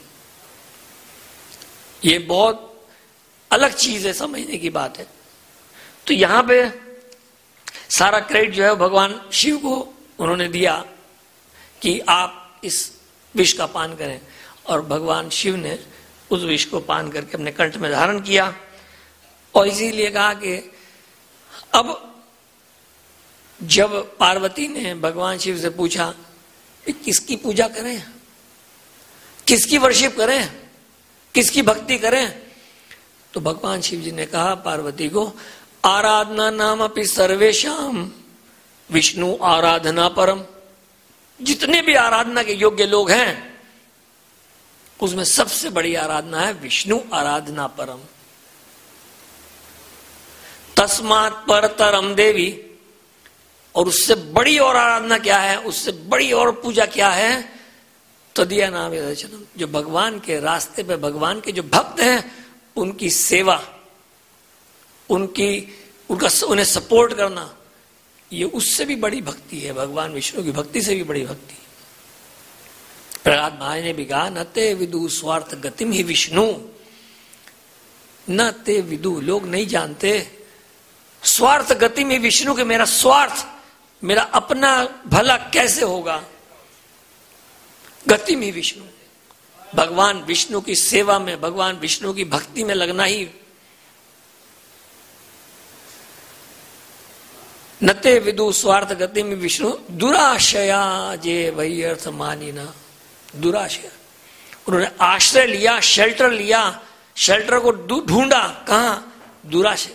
ये बहुत अलग चीज है, समझने की बात है। तो यहां पे सारा क्रेडिट जो है भगवान शिव को उन्होंने दिया कि आप इस विष का पान करें, और भगवान शिव ने उस विष को पान करके अपने कंठ में धारण किया। और इसीलिए कहा कि अब जब पार्वती ने भगवान शिव से पूछा कि किसकी पूजा करें, किसकी वर्शिप करें, किसकी भक्ति करें, तो भगवान शिव जी ने कहा पार्वती को, आराधना नाम अपि सर्वेशाम विष्णु आराधना परम। जितने भी आराधना के योग्य लोग हैं उसमें सबसे बड़ी आराधना है विष्णु आराधना परम। तस्मात् परतरम देवी, और उससे बड़ी और आराधना क्या है, उससे बड़ी और पूजा क्या है? तदिया नाम यदर्शनम। जो भगवान के रास्ते पे भगवान के जो भक्त हैं उनकी सेवा, उन्हें सपोर्ट करना, ये उससे भी बड़ी भक्ति है। भगवान विष्णु की भक्ति से भी बड़ी भक्ति। प्रहलाद महाराज ने भी कहा, न ते विदु स्वार्थ गतिम ही विष्णु, न ते विदु, लोग नहीं जानते स्वार्थ गति में विष्णु के, मेरा स्वार्थ, मेरा अपना भला कैसे होगा। गति में विष्णु, भगवान विष्णु की सेवा में, भगवान विष्णु की भक्ति में लगना ही। नते विदु स्वार्थ गति में विष्णु दुराशया जे वही अर्थ मानी ना। दुराशय, उन्होंने आश्रय लिया, शेल्टर लिया, शेल्टर को ढूंढा कहां? दुराशय।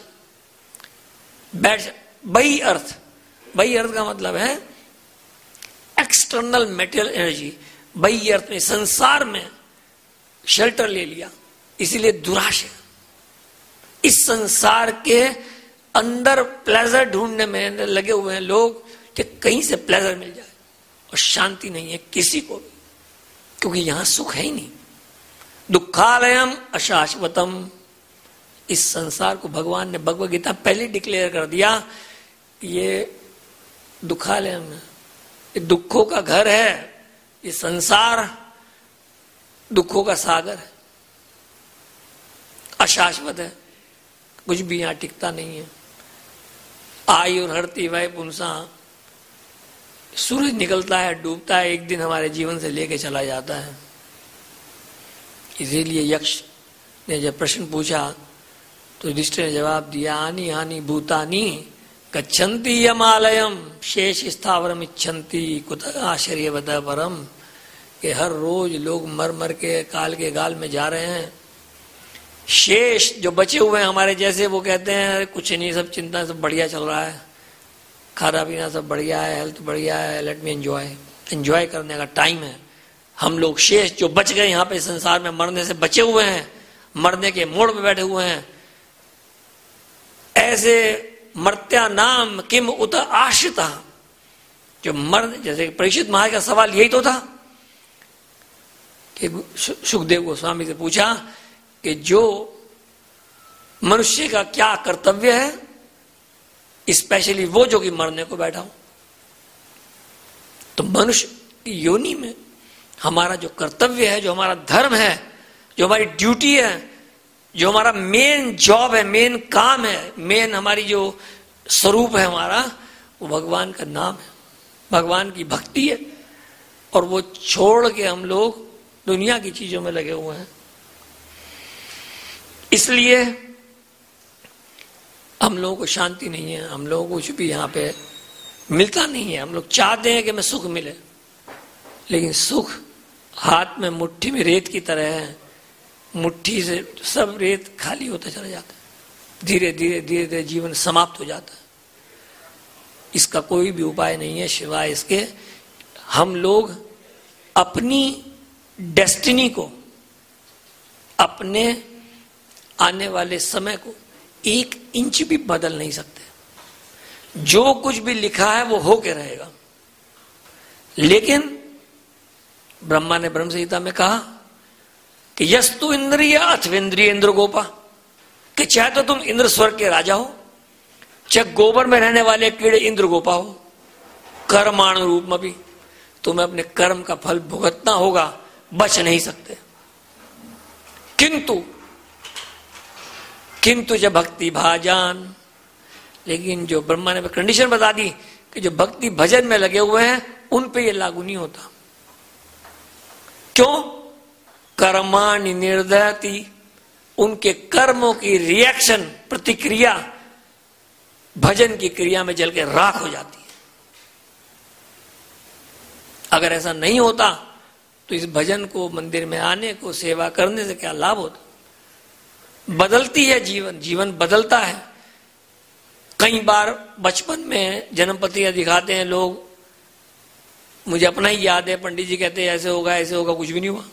बही अर्थ, बही अर्थ का मतलब है एक्सटर्नल मेटेरियल एनर्जी। बही अर्थ में संसार में शेल्टर ले लिया, इसीलिए दुराशय। इस संसार के अंदर प्लेजर ढूंढने में लगे हुए हैं लोग कि कहीं से प्लेजर मिल जाए, और शांति नहीं है किसी को भी, क्योंकि यहां सुख है ही नहीं। दुखालयम अशाश्वतम, इस संसार को भगवान ने भगवद गीता पहले डिक्लेयर कर दिया, ये दुखालयम है, ये दुखों का घर है, ये संसार दुखों का सागर है, अशाश्वत है, कुछ भी यहां टिकता नहीं है। आयु हरती वह पुंसा, सूरज निकलता है, डूबता है, एक दिन हमारे जीवन से लेके चला जाता है। इसीलिए यक्ष ने जब प्रश्न पूछा तो युधिष्ठिर ने जवाब दिया, आनी हानि भूतानी गच्छन्ति यमालयम शेष स्थावरम इच्छन्ति कुत आश्चर्य बता परम, कि हर रोज लोग मर मर के काल के गाल में जा रहे हैं। शेष जो बचे हुए हैं हमारे जैसे, वो कहते हैं कुछ नहीं, सब चिंता, सब बढ़िया चल रहा है, खाना पीना सब बढ़िया है, हेल्थ बढ़िया है, लेट मी एंजॉय करने का टाइम है। हम लोग शेष जो बच गए यहाँ पे संसार में, मरने से बचे हुए हैं, मरने के मोड़ पे बैठे हुए हैं, ऐसे मर्त्या नाम किम उत आश्रिता, जो मर, जैसे परीक्षित महाराज का सवाल यही तो था कि सुखदेव गोस्वामी से पूछा कि जो मनुष्य का क्या कर्तव्य है, स्पेशली वो जो कि मरने को बैठा हो। तो मनुष्य की योनि में हमारा जो कर्तव्य है, जो हमारा धर्म है, जो हमारी ड्यूटी है, जो हमारा मेन जॉब है, मेन काम है, मेन हमारी जो स्वरूप है हमारा, वो भगवान का नाम है, भगवान की भक्ति है। और वो छोड़ के हम लोग दुनिया की चीजों में लगे हुए हैं। इसलिए हम लोगों को शांति नहीं है, हम लोगों को कुछ भी यहाँ पे मिलता नहीं है। हम लोग चाहते हैं कि हमें सुख मिले, लेकिन सुख हाथ में मुट्ठी में रेत की तरह है, मुट्ठी से सब रेत खाली होता चला जाता है, धीरे धीरे धीरे धीरे जीवन समाप्त हो जाता है। इसका कोई भी उपाय नहीं है सिवाय इसके हम लोग अपनी डेस्टिनी को, अपने आने वाले समय को 1 इंच भी बदल नहीं सकते। जो कुछ भी लिखा है वो होके रहेगा। लेकिन ब्रह्मा ने ब्रह्म संहिता में कहा कि यस्तु इंद्रिय अथवेंद्रिय इंद्र गोपा, कि चाहे तो तुम इंद्र स्वर्ग के राजा हो, चाहे गोबर में रहने वाले कीड़े इंद्र गोपा हो, कर्माणु रूप में भी तुम्हें अपने कर्म का फल भुगतना होगा, बच नहीं सकते। किंतु जब भक्ति भाजान, लेकिन जो ब्रह्मा ने कंडीशन बता दी कि जो भक्ति भजन में लगे हुए हैं उन पे ये लागू नहीं होता। क्यों? कर्माणि निर्दयति, उनके कर्मों की रिएक्शन, प्रतिक्रिया भजन की क्रिया में जल के राख हो जाती है। अगर ऐसा नहीं होता तो इस भजन को, मंदिर में आने को, सेवा करने से क्या लाभ होता? बदलती है जीवन, जीवन बदलता है। कई बार बचपन में जन्मपत्रियां दिखाते हैं लोग, मुझे अपना ही याद है, पंडित जी कहते हैं ऐसे होगा ऐसे होगा, कुछ भी नहीं हुआ।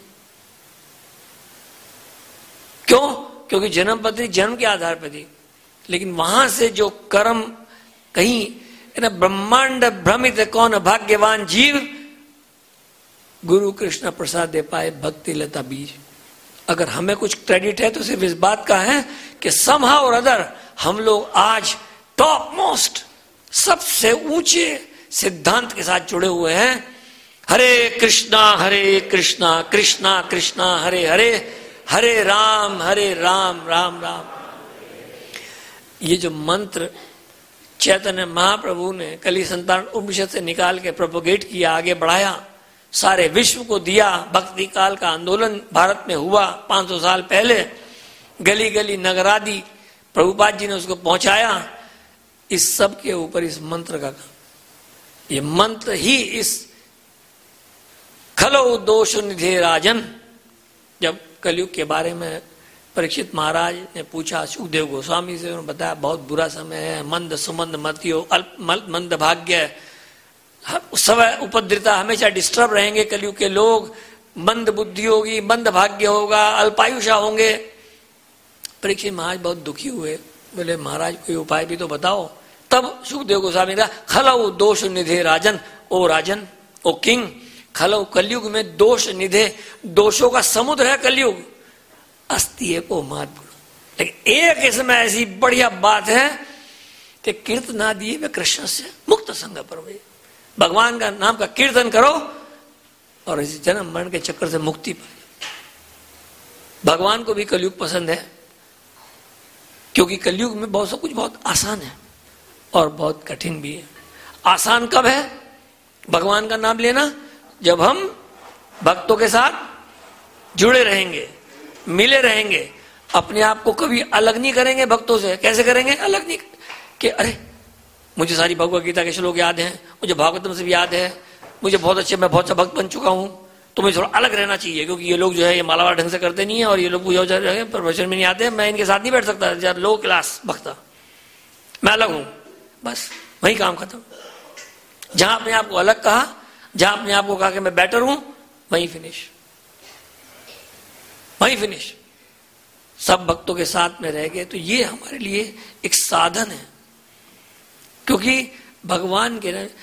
क्यों? क्योंकि जन्मपत्री जन्म के आधार पर थी, लेकिन वहां से जो कर्म कहीं ब्रह्मांड भ्रमित कौन भाग्यवान जीव, गुरु कृष्ण प्रसाद दे पाए भक्ति लता बीज। अगर हमें कुछ क्रेडिट है तो सिर्फ इस बात का है कि समहाउ और अदर हम लोग आज टॉप मोस्ट, सबसे ऊंचे सिद्धांत के साथ जुड़े हुए हैं। हरे कृष्णा कृष्णा कृष्णा हरे हरे, हरे राम राम राम। ये जो मंत्र चैतन्य महाप्रभु ने कली संतान उपनिषद से निकाल के प्रोपोगेट किया, आगे बढ़ाया, सारे विश्व को दिया। भक्ति काल का आंदोलन भारत में हुआ 500 साल पहले, गली गली नगरादि प्रभुपाद जी ने उसको पहुंचाया। इस सब के ऊपर इस मंत्र का, ये मंत्र ही इस खलो दोष निधे राजन, जब कलयुग के बारे में परीक्षित महाराज ने पूछा सुखदेव गोस्वामी से, उन्होंने बताया बहुत बुरा समय है, मंद सुमंद मतियो, अल्प मंद भाग्य, समय उपद्रिता, हमेशा डिस्टर्ब रहेंगे कलयुग के लोग, मंद बुद्धि होगी, मंद भाग्य होगा, अल्पायुषा होंगे। परीक्षित महाराज बहुत दुखी हुए, बोले महाराज कोई उपाय भी तो बताओ। तब सुखदेव गोस्वामी का खलौ दोष निधे राजन, ओ राजन, ओ किंग, खलौ कलयुग में दोष निधे, दोषों का समुद्र है कलयुग, अस्तिये को मात भूलो। लेकिन एक इसमें ऐसी बढ़िया बात है कि कीर्तनादि में कृष्ण से मुक्त संग पर, भगवान का नाम का कीर्तन करो और इस जन्म मरण के चक्कर से मुक्ति पाए। भगवान को भी कलयुग पसंद है, क्योंकि कलयुग में बहुत सब कुछ बहुत आसान है और बहुत कठिन भी है। आसान कब है भगवान का नाम लेना? जब हम भक्तों के साथ जुड़े रहेंगे, मिले रहेंगे, अपने आप को कभी अलग नहीं करेंगे भक्तों से। कैसे करेंगे अलग? नहीं कि अरे मुझे सारी भगवत गीता के श्लोक याद हैं, मुझे भागवतम से भी याद है, मुझे बहुत अच्छे, मैं बहुत सा भक्त बन चुका हूं, तो मुझे थोड़ा अलग रहना चाहिए, क्योंकि ये लोग जो है ये मालावार ढंग से करते नहीं है और ये लोग पूजा प्रवचन में नहीं आते, मैं इनके साथ नहीं बैठ सकता, लो क्लास भक्त, मैं अलग हूं। बस वही काम खत्म। जहां अपने आप को अलग कहा, जहां अपने आप को कहा कि मैं बेटर हूं, वहीं फिनिश, वहीं फिनिश। सब भक्तों के साथ में रह गए तो ये हमारे लिए एक साधन है, क्योंकि भगवान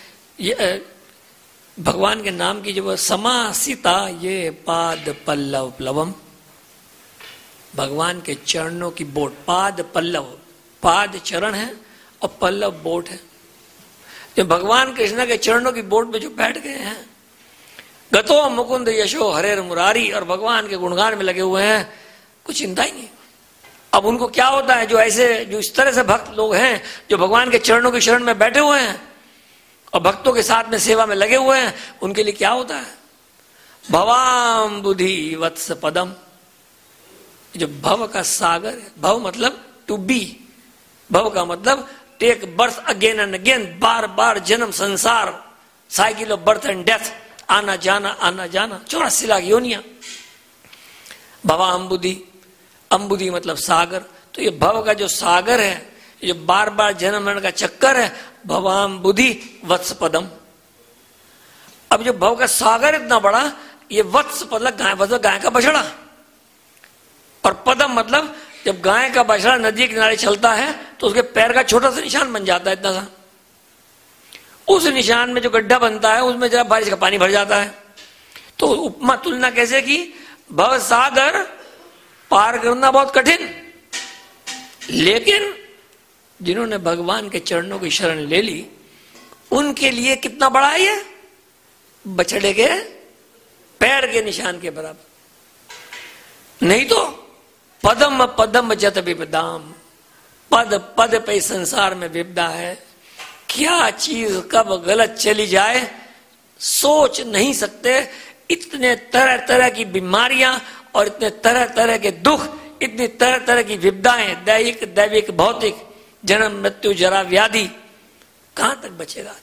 के नाम की जो समासिता ये पाद पल्लव प्लवम, भगवान के चरणों की बोट, पाद पल्लव, पाद चरण है और पल्लव बोट है। जो भगवान कृष्ण के चरणों की बोट में जो बैठ गए हैं, गतो मुकुंद यशो हरेर मुरारी, और भगवान के गुणगान में लगे हुए हैं, कुछ चिंता ही नहीं। अब उनको क्या होता है, जो ऐसे, जो इस तरह से भक्त लोग हैं, जो भगवान के चरणों की शरण में बैठे हुए हैं और भक्तों के साथ में सेवा में लगे हुए हैं, उनके लिए क्या होता है? भवाम बुद्धि वत्स पदम, जो भव का सागर है, भव मतलब टू बी, भव का मतलब take birth again and again, बार बार जन्म संसार, cycle of birth and death, आना जाना 84 लाख योनियां। भवा अम्बुदी, अम्बुदी मतलब सागर, तो ये भव का जो सागर है, ये बार बार जन्म मरण का चक्कर है, भवाम बुद्धि वत्स पदम। अब जो भव का सागर इतना बड़ा, ये वत्स मतलब गाय का बछड़ा, और पदम मतलब जब गाय का बछड़ा नदी के किनारे चलता है तो उसके पैर का छोटा सा निशान बन जाता है, इतना सा। उस निशान में जो गड्ढा बनता है उसमें जरा बारिश का पानी भर जाता है। तो उपमा तुलना कैसे की, भव सागर पार करना बहुत कठिन, लेकिन जिन्होंने भगवान के चरणों की शरण ले ली उनके लिए कितना बड़ा है ये, बछड़े के पैर के निशान के बराबर। नहीं तो पदम पदम जत विपदाम, पद पद पे संसार में विपदा है, क्या चीज कब गलत चली जाए सोच नहीं सकते। इतने तरह तरह की बीमारियां और इतने तरह तरह के दुख, इतनी तरह तरह की विपदाएं, दैहिक दैविक भौतिक, जन्म मृत्यु जरा व्याधि, कहां तक बचेगा।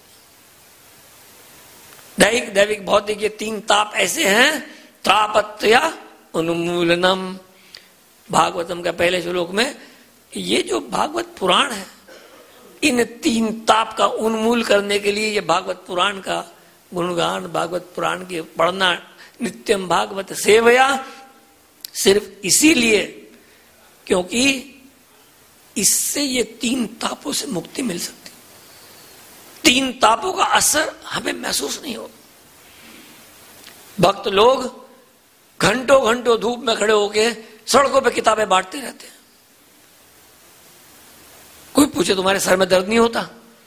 दैहिक दैविक भौतिक ये 3 ताप ऐसे हैं, तापत्या उन्मूलनम। भागवतम का पहले श्लोक में ये जो भागवत पुराण है, इन 3 ताप का उन्मूल करने के लिए ये भागवत पुराण का गुणगान, भागवत पुराण के पढ़ना, नित्यम भागवत सेवया, सिर्फ इसीलिए क्योंकि इससे ये 3 तापों से मुक्ति मिल सकती। 3 तापों का असर हमें महसूस नहीं होगा। भक्त लोग घंटों घंटों धूप में खड़े होके सड़कों पे किताबें बांटते रहते हैं। कोई पूछे तुम्हारे सर में दर्द नहीं होता,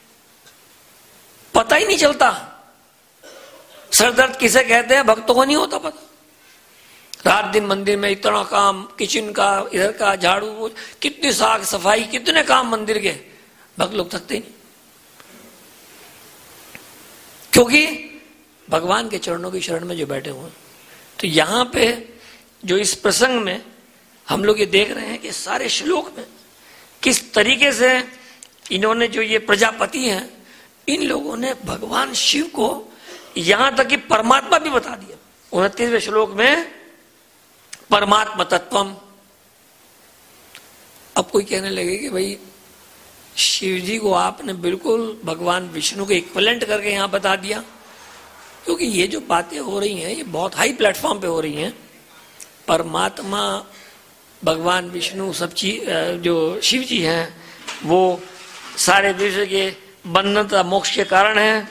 पता ही नहीं चलता। सर दर्द किसे कहते हैं, भक्तों को नहीं होता पता। रात दिन मंदिर में इतना काम, किचन का, इधर का झाड़ू, कितनी साफ सफाई, कितने काम मंदिर के, भक्त लोग थकते नहीं, क्योंकि भगवान के चरणों की शरण में जो बैठे हुए। तो यहां पे जो इस प्रसंग में हम लोग ये देख रहे हैं कि सारे श्लोक में किस तरीके से इन्होंने, जो ये प्रजापति हैं, इन लोगों ने भगवान शिव को यहां तक कि परमात्मा भी बता दिया। 29वें श्लोक में परमात्मा तत्वम। अब कोई कहने लगे कि भाई शिव जी को आपने बिल्कुल भगवान विष्णु के इक्विवेलेंट करके यहां बता दिया, क्योंकि ये जो बातें हो रही हैं ये बहुत हाई प्लेटफॉर्म पे हो रही हैं। परमात्मा भगवान विष्णु सब चीज, जो शिव जी हैं वो सारे विश्व के बंधन तथा मोक्ष के कारण हैं।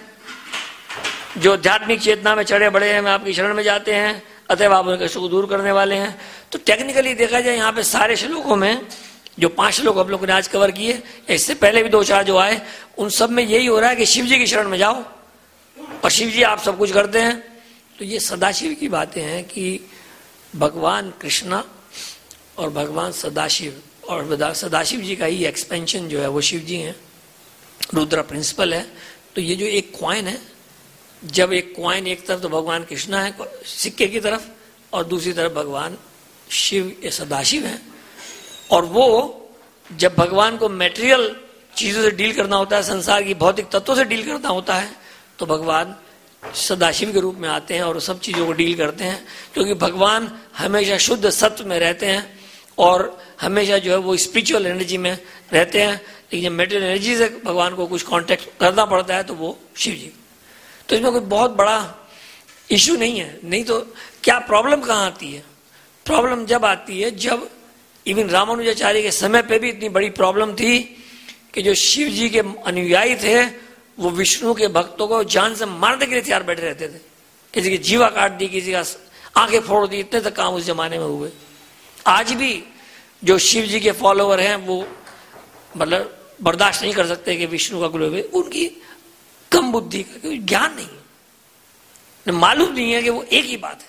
जो आध्यात्मिक चेतना में चढ़े बड़े हैं, वे आपकी शरण में जाते हैं, अतएव आप उनके सुख दूर करने वाले हैं। तो टेक्निकली देखा जाए यहाँ पे सारे श्लोकों में जो 5 श्लोक हम लोगों ने आज कवर किए, इससे पहले भी 2-4 जो आए, उन सब में यही हो रहा है कि शिव जी की शरण में जाओ और शिव जी आप सब कुछ करते हैं। तो ये सदाशिव की बातें हैं कि भगवान कृष्णा और भगवान सदाशिव, और सदाशिव जी का ही एक्सपेंशन जो है वो शिव जी हैं, रुद्र प्रिंसिपल है। तो ये जो एक कॉइन है, जब एक कॉइन एक तरफ तो भगवान कृष्णा है सिक्के की तरफ, और दूसरी तरफ भगवान शिव ये सदाशिव हैं, और वो जब भगवान को मेटेरियल चीजों से डील करना होता है, संसार की भौतिक तत्वों से डील करना होता है, तो भगवान सदाशिव के रूप में आते हैं और सब चीजों को डील करते हैं। क्योंकि भगवान हमेशा शुद्ध सत्व में रहते हैं और हमेशा जो है वो स्पिरिचुअल एनर्जी में रहते हैं, लेकिन जब मेटेरियल एनर्जी से भगवान को कुछ कांटेक्ट करना पड़ता है तो वो शिव जी। तो इसमें कोई बहुत बड़ा इश्यू नहीं है। नहीं तो क्या प्रॉब्लम कहाँ आती है? प्रॉब्लम जब आती है जब इवन रामानुजाचार्य के समय पे भी इतनी बड़ी प्रॉब्लम थी कि जो शिव जी के अनुयायी थे वो विष्णु के भक्तों को जान से मारने के लिए तैयार बैठे रहते थे। किसी की जीवा काट दी, किसी का आंखें फोड़ दी, इतने तक काम उस जमाने में हुए। आज भी जो शिव जी के फॉलोवर हैं वो मतलब बर्दाश्त नहीं कर सकते कि विष्णु का ग्लोरी, उनकी कम बुद्धि का, क्योंकि ज्ञान नहीं है, मालूम नहीं है कि वो एक ही बात है।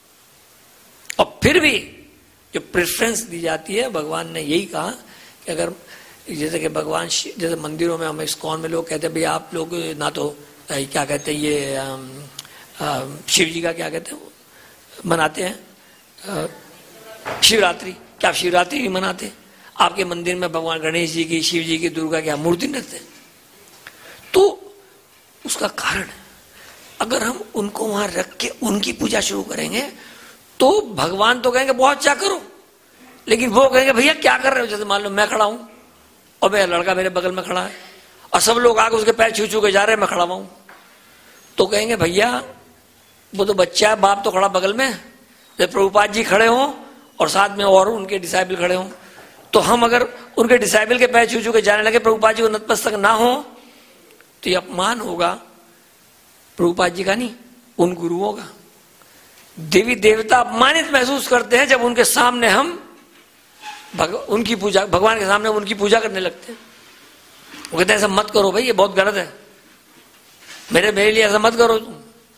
और फिर भी जो प्रेफरेंस दी जाती है, भगवान ने यही कहा कि अगर जैसे कि भगवान जैसे मंदिरों में हम इस्कॉन में लोग कहते हैं भाई आप लोग ना तो क्या कहते हैं ये शिव जी का क्या कहते हैं मनाते हैं शिवरात्रि, क्या आप शिवरात्रि नहीं मनाते? आपके मंदिर में भगवान गणेश जी की, शिव जी की, दुर्गा की मूर्ति रखते हैं। तो उसका कारण है, अगर हम उनको वहां रख के उनकी पूजा शुरू करेंगे तो भगवान तो कहेंगे बहुत अच्छा करो, लेकिन वो कहेंगे भैया क्या कर रहे हो। जैसे मान लो मैं खड़ा हूं और मेरा लड़का मेरे बगल में खड़ा है और सब लोग आगे उसके पैर छू छू के जा रहे हैं, मैं खड़ा हुआ हूं, तो कहेंगे भैया वो तो बच्चा है, बाप तो खड़ा बगल में। जब प्रभुपाद जी खड़े हों और साथ में और उनके डिसाइबल खड़े हों, तो हम अगर उनके डिसाइबल के पैर छू छू के जाने लगे, प्रभुपाद जी को नतमस्तक ना हो, तो ये अपमान होगा प्रभुपाद जी का नहीं, उन गुरुओं का। देवी देवता अपमानित महसूस करते हैं जब उनके सामने हम उनकी पूजा, भगवान के सामने उनकी पूजा करने लगते हैं। वो कहते हैं ऐसा मत करो भाई, ये बहुत गलत है, मेरे लिए ऐसा मत करो तुम।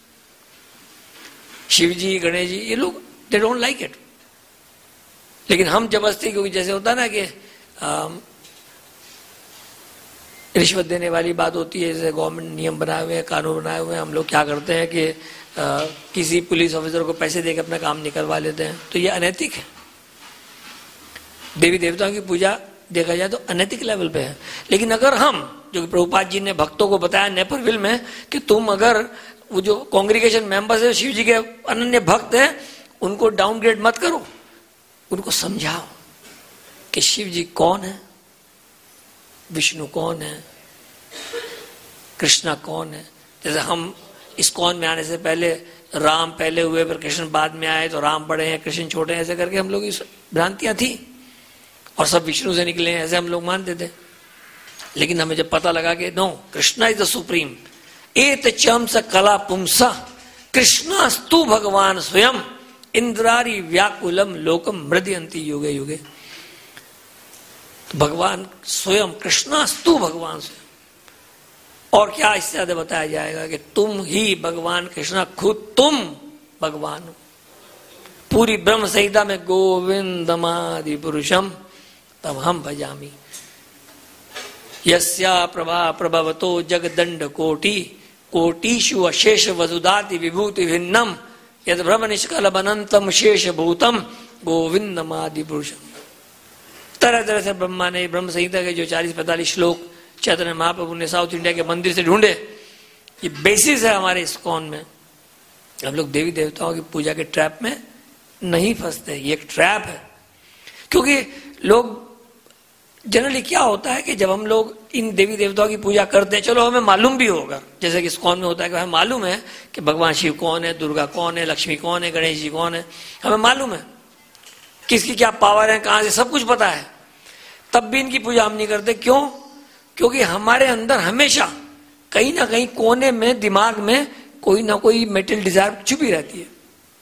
शिव जी, गणेश जी, ये लोग दे डोंट लाइक इट, लेकिन हम जबरदस्ती, क्योंकि जैसे होता है ना कि रिश्वत देने वाली बात होती है, जैसे गवर्नमेंट नियम बनाए हुए हैं, कानून बनाए हुए हैं, हम लोग क्या करते हैं कि किसी पुलिस ऑफिसर को पैसे देकर अपना काम निकलवा लेते हैं, तो ये अनैतिक है। देवी देवताओं की पूजा देखा जाए तो अनैतिक लेवल पे है। लेकिन अगर हम, जो कि प्रभुपाद जी ने भक्तों को बताया नेपरविल में, कि तुम अगर वो जो कांग्रीगेशन मेंबर्स है, शिव जी के अनन्य भक्त हैं, उनको डाउनग्रेड मत करो, उनको समझाओ कि शिव जी कौन है, विष्णु कौन है, कृष्णा कौन है। जैसे हम इस्कॉन में आने से पहले राम पहले हुए, फिर कृष्ण बाद में आए, तो राम बड़े हैं, कृष्ण छोटे हैं, ऐसे करके हम लोग इस भ्रांतियां थी और सब विष्णु से निकले हैं, ऐसे हम लोग मानते थे। लेकिन हमें जब पता लगा कि no, Krishna is the supreme, एत चंस कला पुंसा कृष्णास्तु भगवान स्वयं इंद्रारी व्याकुलम लोकम मृदयंती युगे युगे। तो भगवान स्वयं, कृष्णास्तु भगवान स्वयं। और क्या इससे ज्यादा बताया जाएगा कि तुम ही भगवान कृष्णा, खुद तुम भगवान हो। पूरी ब्रह्म संहिता में गोविंदमादि पुरुषम तब हम भजामी, यस्या प्रभा प्रभवतो जगदंड कोटि कोटिषु अशेष वसुधाति विभूति भिन्नम यद ब्रह्म निष्कलम अनंतम शेष भूतम गोविंदमादि पुरुषम। तरह तरह से ब्रह्मा ने ब्रह्म संहिता के जो 40-45 श्लोक चैतन्य महाप्रभु ने साउथ इंडिया के मंदिर से ढूंढे, ये बेसिस है हमारे इस्कॉन में। हम लोग देवी देवताओं की पूजा के ट्रैप में नहीं फंसते, ये एक ट्रैप है। क्योंकि लोग जनरली क्या होता है कि जब हम लोग इन देवी देवताओं की पूजा करते हैं, चलो हमें मालूम भी होगा, जैसे कि इस्कॉन में होता है कि हमें मालूम है कि भगवान शिव कौन है, दुर्गा कौन है, लक्ष्मी कौन है, गणेश जी कौन है, हमें मालूम है किसकी क्या पावर है, कहां से, सब कुछ पता है। तब भी इनकी पूजा हम नहीं करते। क्यों? क्योंकि हमारे अंदर हमेशा कहीं ना कहीं कोने में, दिमाग में कोई ना कोई मेटल डिजायर छुपी रहती है।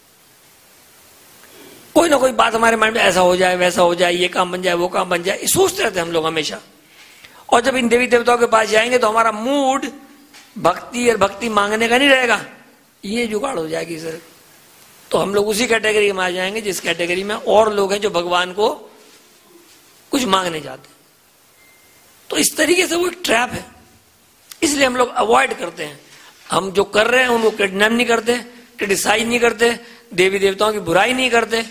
कोई ना कोई बात हमारे माइंड में, ऐसा हो जाए, वैसा हो जाए, ये काम बन जाए, वो काम बन जाए, सोचते रहते हैं हम लोग हमेशा। और जब इन देवी देवताओं के पास जाएंगे तो हमारा मूड भक्ति और भक्ति मांगने का नहीं रहेगा, ये जुगाड़ हो जाएगी सर। तो हम लोग उसी कैटेगरी में आ जाएंगे जिस कैटेगरी में और लोग हैं जो भगवान को कुछ मांगने जाते हैं। तो इस तरीके से वो एक ट्रैप है, इसलिए हम लोग अवॉइड करते हैं। हम जो कर रहे हैं उनको कंडेम नहीं करते, क्रिटिसाइज नहीं करते, देवी देवताओं की बुराई नहीं करते,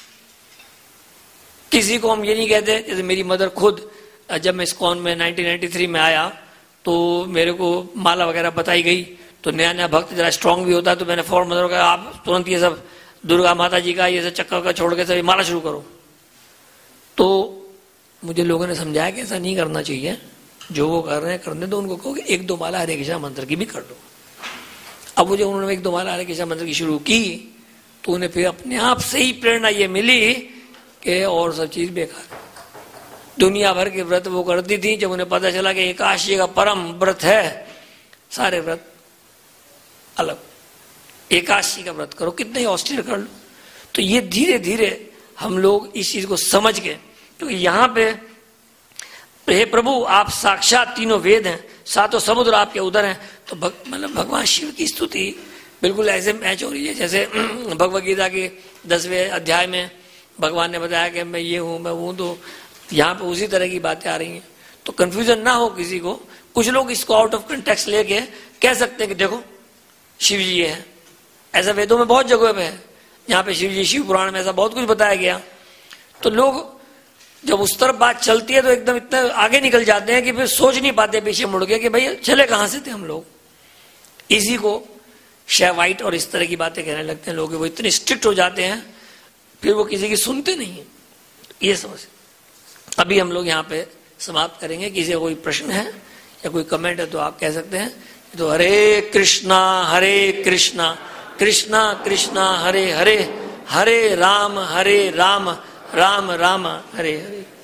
किसी को हम ये नहीं कहते। जैसे मेरी मदर खुद, जब मैं इस्कॉन में 1993 में आया तो मेरे को माला वगैरह बताई गई, तो नया नया भक्त जरा स्ट्रांग भी होता है, तो मैंने फौरन मदर को कहा आप तुरंत ये सब दुर्गा माता जी का ये सब चक्कर का छोड़ के सब माला शुरू करो। तो मुझे लोगों ने समझाया कि ऐसा नहीं करना चाहिए, जो वो कर रहे हैं करने दो, उनको कहो कि 1-2 माला हरे कृष्णा मंत्र की भी कर दो। अब मुझे उन्होंने 1-2 माला हरे कृष्णा मंत्र की शुरू की तो उन्हें फिर अपने आप से ही प्रेरणा ये मिली कि और सब चीज बेकार। दुनिया भर के व्रत वो करती थी, जब उन्हें पता चला कि एकादशी का परम व्रत है, सारे व्रत अलग, एकादशी का व्रत करो, कितने ही ऑस्ट्रियर कर लो। तो ये धीरे धीरे हम लोग इस चीज को समझ के, क्योंकि यहाँ पे हे प्रभु आप साक्षात तीनों वेद हैं, सातों समुद्र आपके उधर हैं, तो मतलब भगवान शिव की स्तुति बिल्कुल ऐसे मैच हो रही है जैसे भगवद गीता के 10वें अध्याय में भगवान ने बताया कि मैं ये हूं, मैं हूं, तो यहाँ पे उसी तरह की बातें आ रही हैं। तो कंफ्यूजन ना हो किसी को। कुछ लोग इसको आउट ऑफ कंटेक्स्ट लेके कह सकते हैं कि देखो शिव जी है, ऐसा वेदों में बहुत जगह पे है, यहाँ पे शिव जी, शिव पुराण में ऐसा बहुत कुछ बताया गया। तो लोग जब उस तरफ बात चलती है तो एकदम इतना आगे निकल जाते हैं कि फिर सोच नहीं पाते पीछे मुड़ के कि भाई चले कहां से थे हम लोग। इसी को शेह वाइट और इस तरह की बातें कहने लगते हैं लोग, वो इतने स्ट्रिक्ट हो जाते हैं फिर वो किसी की सुनते नहीं है। ये समझ अभी हम लोग यहाँ पे समाप्त करेंगे। किसी का कोई प्रश्न है या कोई कमेंट है तो आप कह सकते हैं। तो हरे कृष्णा कृष्णा कृष्णा हरे हरे, हरे राम राम राम हरे हरे।